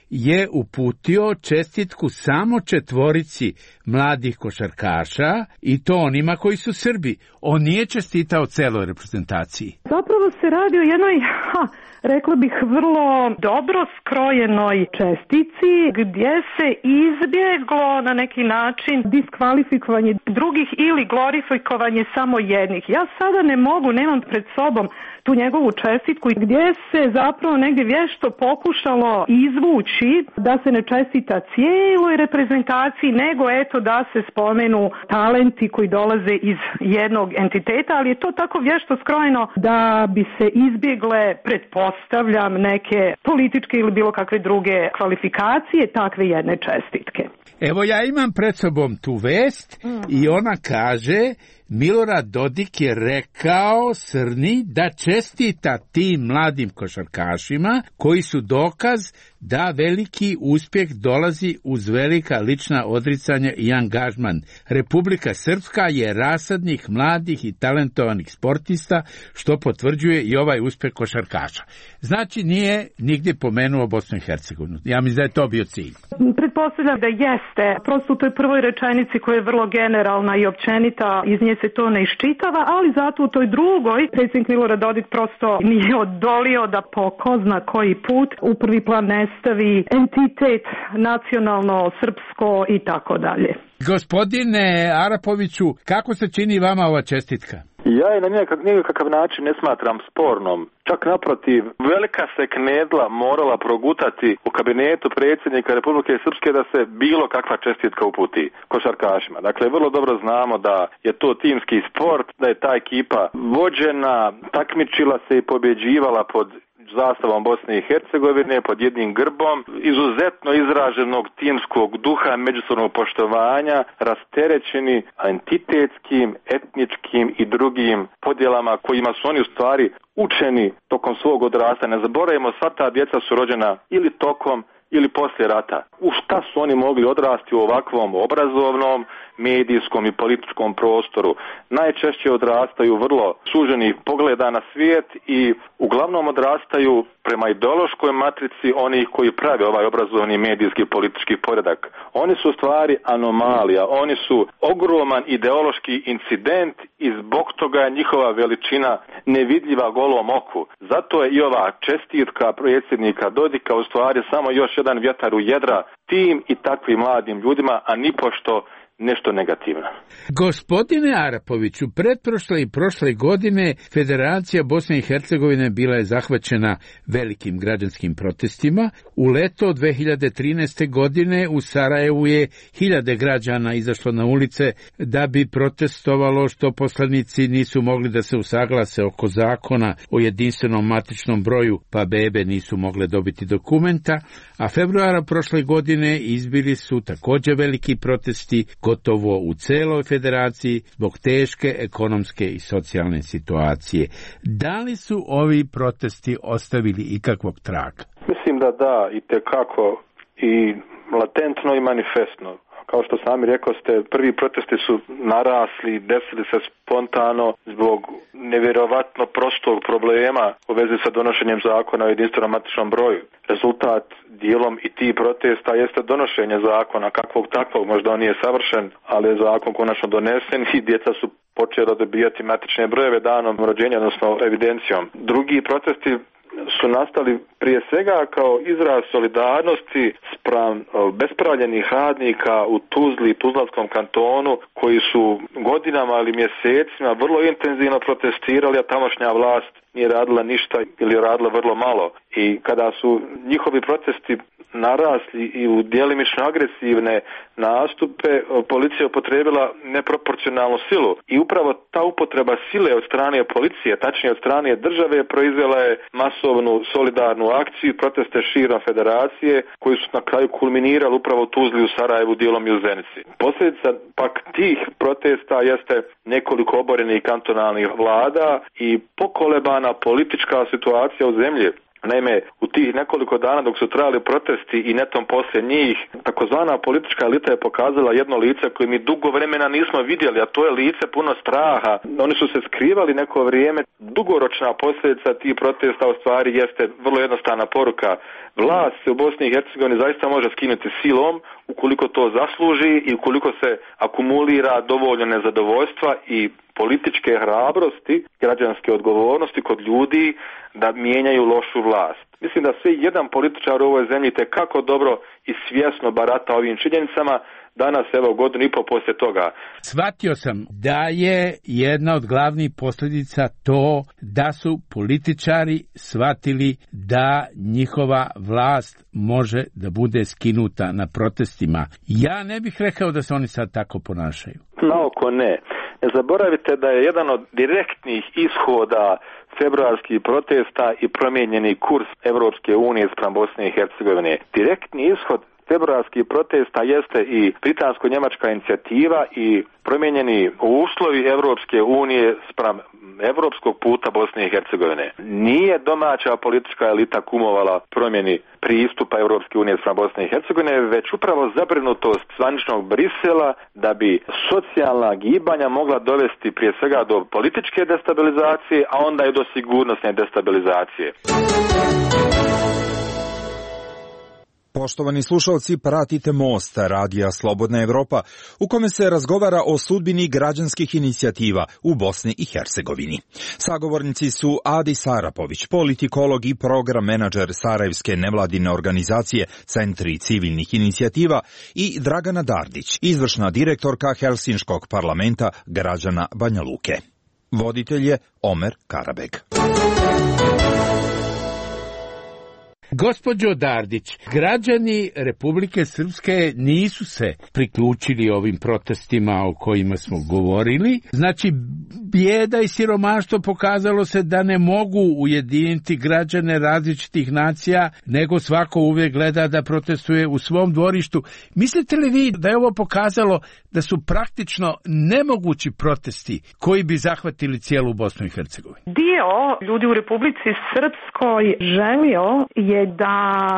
je uputio čestitku samo četvorici mladih košarkaša, i to onima koji su Srbi. On nije čestitao celoj reprezentaciji. Zapravo se radi o jednoj, ha, rekla bih, vrlo dobro skrojenoj čestici gdje se izbjeglo na neki način diskvalifikovanje drugih ili glorifikovanje samo jednih. Ja sada ne mogu, nemam pred sobom tu njegovu čestitku gdje se zapravo negdje vješto pokušalo izvući da se ne čestita cijeloj reprezentaciji, nego eto da se spomenu talenti koji dolaze iz jednog entiteta, ali je to tako vješto skrojeno da bi se izbjegle, pretpostavljam, neke političke ili bilo kakve druge kvalifikacije takve jedne čestitke. Evo, ja imam pred sobom tu vest mm. i ona kaže: Milorad Dodik je rekao Srni da čestita tim mladim košarkašima koji su dokaz da veliki uspjeh dolazi uz velika lična odricanja i angažman. Republika Srpska je rasadnik mladih i talentovanih sportista, što potvrđuje i ovaj uspjeh košarkaša. Znači nije nigdje pomenuo Bosnu i Hercegovinu. Ja mislim da je to bio cilj. Pretpostavljam da jeste. Prosto u toj prvoj rečenici koja je vrlo generalna i općenita, iz nje se to ne iščitava, ali zato u toj drugoj predsjednik Milorad Dodik prosto nije odolio da po ko zna koji put u prvi plan ne stavi entitet nacionalno, srpsko i tako dalje. Gospodine Arapoviću, kako se čini vama ova čestitka? Ja je na nikakav način ne smatram spornom. Čak naprotiv, velika se knedla morala progutati u kabinetu predsjednika Republike Srpske da se bilo kakva čestitka uputi košarkašima. Dakle, vrlo dobro znamo da je to timski sport, da je ta ekipa vođena, takmičila se i pobjeđivala pod zastavom Bosne i Hercegovine, pod jednim grbom, izuzetno izraženog timskog duha, međusobnog poštovanja, rasterećeni entitetskim, etničkim i drugim podjelama kojima su oni u stvari učeni tokom svog odrastanja. Ne zaboravimo, sva ta djeca su rođena ili tokom ili poslije rata. U šta su oni mogli odrasti u ovakvom obrazovnom, medijskom i političkom prostoru? Najčešće odrastaju vrlo suženih pogleda na svijet i uglavnom odrastaju prema ideološkoj matrici onih koji prave ovaj obrazovni medijski politički poredak. Oni su u stvari anomalija, oni su ogroman ideološki incident i zbog toga je njihova veličina nevidljiva golom oku. Zato je i ova čestitka predsjednika Dodika u stvari samo još jedan vjetar u jedra tim i takvim mladim ljudima, a nipošto nešto negativno. Gospodine Arapoviću, pretprošle i prošle godine Federacija Bosne i Hercegovine bila je zahvaćena velikim građanskim protestima. U leto dve hiljade trinaeste. godine u Sarajevu je hiljade građana izašlo na ulice da bi protestovalo što poslanici nisu mogli da se usaglase oko zakona o jedinstvenom matičnom broju, pa bebe nisu mogle dobiti dokumenta, a februara prošle godine izbili su također veliki protesti gotovo u celoj federaciji zbog teške ekonomske i socijalne situacije. Da li su ovi protesti ostavili ikakvog traga? Mislim da da, i tekako, i latentno i manifestno. Kao što sami rekao ste, prvi protesti su narasli, desili se spontano zbog nevjerovatno prostog problema u vezi sa donošenjem zakona o jedinstvenom matičnom broju. Rezultat dijelom i ti protesta jeste donošenje zakona, kakvog takvog, možda on nije savršen, ali je zakon konačno donesen i djeca su počela dobijati matične brojeve danom rođenja, odnosno evidencijom. Drugi protesti su nastali prije svega kao izraz solidarnosti spram bespravljenih radnika u Tuzli i Tuzlanskom kantonu koji su godinama ili mjesecima vrlo intenzivno protestirali, a tamošnja vlast nije radila ništa ili radila vrlo malo. I kada su njihovi protesti narasli i u djelimično agresivne nastupe, policija je upotrijebila neproporcionalnu silu. I upravo ta upotreba sile od strane policije, tačnije od strane države, proizvela je masovnu solidarnu akciju, proteste širom federacije, koji su na kraju kulminirali upravo u Tuzli, u Sarajevu, dijelom i u Zenici. Posljedica pak tih protesta jeste nekoliko oborenih kantonalnih vlada i pokolebana politička situacija u zemlji. Naime, u tih nekoliko dana dok su trajali protesti i netom poslije njih, takozvana politička elita je pokazala jedno lice koje mi dugo vremena nismo vidjeli, a to je lice puno straha. Oni su se skrivali neko vrijeme. Dugoročna posljedica tih protesta u stvari jeste vrlo jednostavna poruka. Vlast se u Bosni i Hercegovini zaista može skinuti silom ukoliko to zasluži i ukoliko se akumulira dovoljno nezadovoljstva i političke hrabrosti, građanske odgovornosti kod ljudi da mijenjaju lošu vlast. Mislim da sve jedan političar u ovoj zemlji tekako dobro i svjesno barata ovim činjenicama. Danas, evo, godinu i po poslije toga. Shvatio sam da je jedna od glavnih posljedica to da su političari shvatili da njihova vlast može da bude skinuta na protestima. Ja ne bih rekao da se oni sad tako ponašaju. Naoko ne. Ne zaboravite da je jedan od direktnih ishoda februarskih protesta i promijenjeni kurs Evropske unije spram Bosne i Hercegovine. Direktni ishod februarskih protesta jeste i britansko-njemačka inicijativa i promijenjeni uslovi Europske unije spram evropskog puta Bosne i Hercegovine. Nije domaća politička elita kumovala promjeni pristupa Europske unije spram Bosne i Hercegovine, već upravo zabrinutost zvaničnog Brisela da bi socijalna gibanja mogla dovesti prije svega do političke destabilizacije, a onda i do sigurnosne destabilizacije. Poštovani slušalci, pratite Most, radija Slobodna Evropa, u kome se razgovara o sudbini građanskih inicijativa u Bosni i Hercegovini. Sagovornici su Adi Sarapović, politikolog i program menadžer Sarajevske nevladine organizacije Centri civilnih inicijativa, i Dragana Dardić, izvršna direktorka Helsinškog parlamenta građana Banja Luke. Voditelj je Omer Karabeg. Gospođo Dardić, građani Republike Srpske nisu se priključili ovim protestima o kojima smo govorili. Znači, bijeda i siromaštvo pokazalo se da ne mogu ujediniti građane različitih nacija, nego svako uvijek gleda da protestuje u svom dvorištu. Mislite li vi da je ovo pokazalo da su praktično nemogući protesti koji bi zahvatili cijelu Bosnu i Hercegovinu? Dio ljudi u Republici Srpskoj želio je da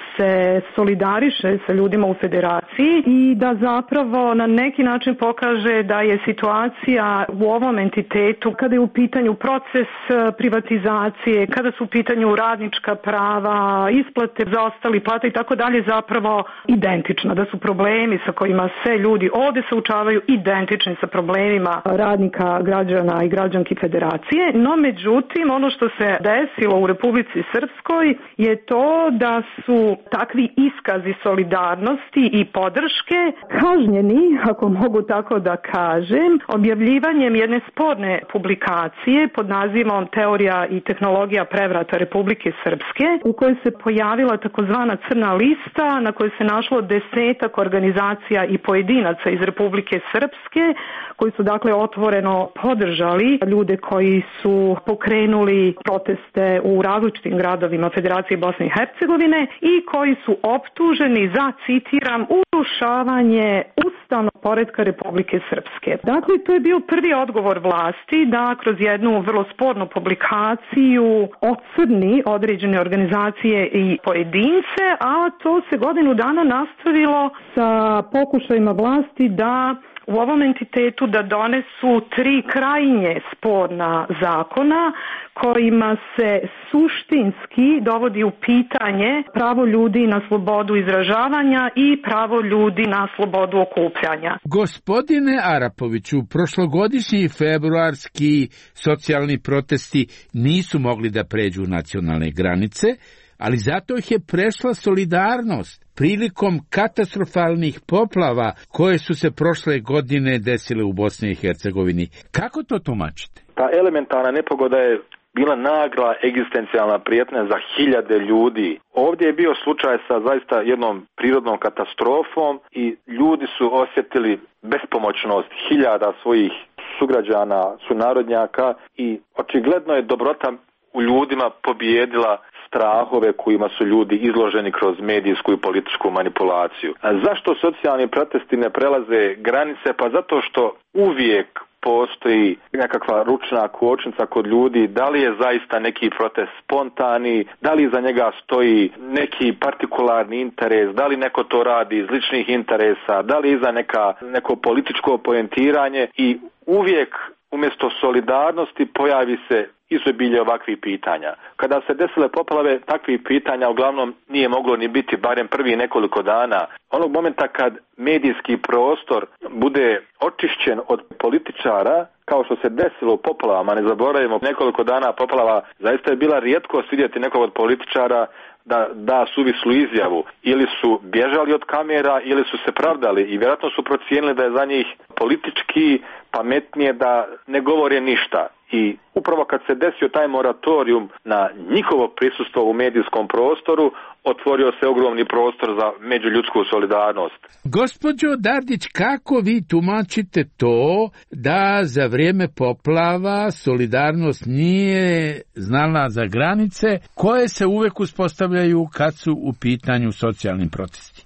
se solidariše sa ljudima u federaciji i da zapravo na neki način pokaže da je situacija u ovom entitetu, kada je u pitanju proces privatizacije, kada su u pitanju radnička prava, isplate za ostali plata i tako dalje, zapravo identična, da su problemi sa kojima se ljudi ovdje suočavaju identični sa problemima radnika, građana i građanki federacije. No međutim, ono što se desilo u Republici Srpskoj je to da su takvi iskazi solidarnosti i podrške kažnjeni, ako mogu tako da kažem, objavljivanjem jedne sporne publikacije pod nazivom Teorija i tehnologija prevrata Republike Srpske, u kojoj se pojavila takozvana crna lista na kojoj se našlo desetak organizacija i pojedinaca iz Republike Srpske koji su dakle otvoreno podržali ljude koji su pokrenuli proteste u različitim gradovima Federacije Bosne i Hercegovine i koji su optuženi za, citiram, urušavanje ustavnog poretka Republike Srpske. Dakle, to je bio prvi odgovor vlasti da kroz jednu vrlo spornu publikaciju ocrni određene organizacije i pojedince, a to se godinu dana nastavilo sa pokušajima vlasti da u ovom entitetu da donesu tri krajnje sporna zakona kojima se suštinski dovodi u pitanje pravo ljudi na slobodu izražavanja i pravo ljudi na slobodu okupljanja. Gospodine Arapoviću, prošlogodišnji februarski socijalni protesti nisu mogli da pređu nacionalne granice, ali zato ih je prešla solidarnost prilikom katastrofalnih poplava koje su se prošle godine desile u Bosni i Hercegovini. Kako to tumačite? Ta elementarna nepogoda je bila nagla egzistencijalna prijetnja za hiljade ljudi. Ovdje je bio slučaj sa zaista jednom prirodnom katastrofom i ljudi su osjetili bespomoćnost hiljada svojih sugrađana, sunarodnjaka i očigledno je dobrota u ljudima pobijedila strahove kojima su ljudi izloženi kroz medijsku i političku manipulaciju. A zašto socijalni protesti ne prelaze granice? Pa zato što uvijek postoji nekakva ručna kočnica kod ljudi, da li je zaista neki protest spontani, da li iza njega stoji neki partikularni interes, da li neko to radi iz ličnih interesa, da li iza neka, neko političko poentiranje i uvijek umjesto solidarnosti pojavi se izobilje ovakvih pitanja. Kada se desile poplave, takvih pitanja uglavnom nije moglo ni biti, barem prvi nekoliko dana. Onog momenta kad medijski prostor bude očišćen od političara, kao što se desilo u poplavama, ne zaboravimo, nekoliko dana poplava, zaista je bila rijetkost vidjeti nekog od političara da da suvislu izjavu. Ili su bježali od kamera, ili su se pravdali i vjerojatno su procijenili da je za njih politički pametnije da ne govore ništa. I upravo kad se desio taj moratorium na njihovo prisustvo u medijskom prostoru, otvorio se ogromni prostor za međuljudsku solidarnost. Gospođo Dardić, kako vi tumačite to da za vrijeme poplava solidarnost nije znala za granice koje se uvek uspostavljaju kad su u pitanju socijalni protesti?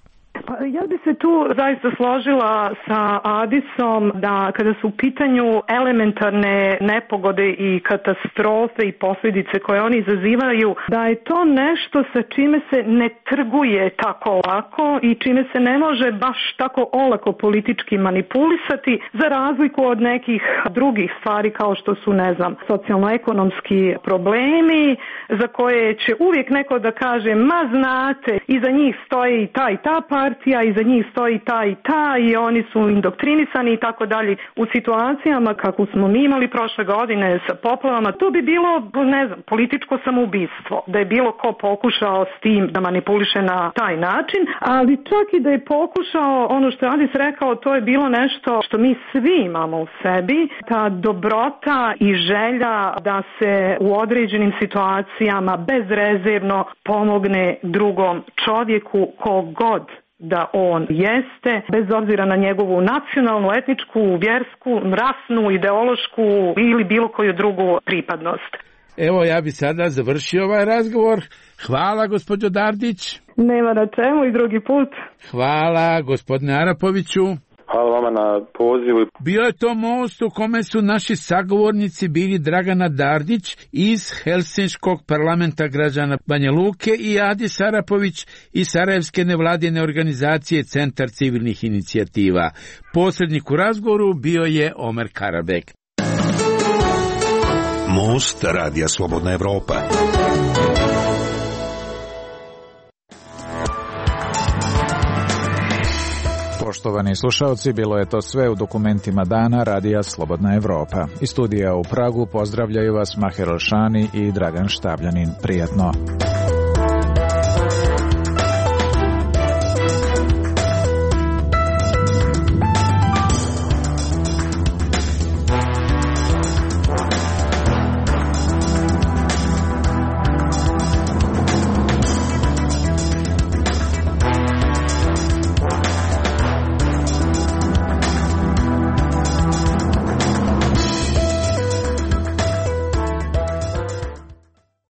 Pa ja bi se tu zaista složila sa Adisom da kada su u pitanju elementarne nepogode i katastrofe i posljedice koje oni izazivaju, da je to nešto sa čime se ne trguje tako lako i čime se ne može baš tako olako politički manipulisati, za razliku od nekih drugih stvari kao što su, ne znam, socijalno-ekonomski problemi za koje će uvijek neko da kaže, ma znate, iza njih stoji ta i ta partija, iza njih stoji ta i ta i oni su indoktrinisani i tako dalje. U situacijama kako smo mi imali prošle godine sa poplavama, to bi bilo, ne znam, političko samoubistvo, da je bilo ko pokušao s tim da manipuliše na taj način, ali čak i da je pokušao, ono što je Adis rekao, to je bilo nešto što mi svi imamo u sebi, ta dobrota i želja da se u određenim situacijama bezrezervno pomogne drugom čovjeku kogod da on jeste, bez obzira na njegovu nacionalnu, etničku, vjersku, rasnu, ideološku ili bilo koju drugu pripadnost. Evo, ja bi sada završio ovaj razgovor. Hvala, gospođo Dardić. Nema na čemu i drugi put. Hvala, gospodine Arapoviću. Hvala vama na pozivu. Bio je to most u kome su naši sagovornici bili Dragana Dardić iz Helsinškog parlamenta građana Banja Luke i Adis Arapović iz Sarajevske nevladine organizacije Centar civilnih inicijativa. Posrednik u razgovoru bio je Omer Karabek. Most Radija Slobodna Evropa. Poštovani slušalci, bilo je to sve u dokumentima dana Radija Slobodna Evropa. Iz studija u Pragu pozdravljaju vas Maher Olšani i Dragan Štabljanin. Prijatno.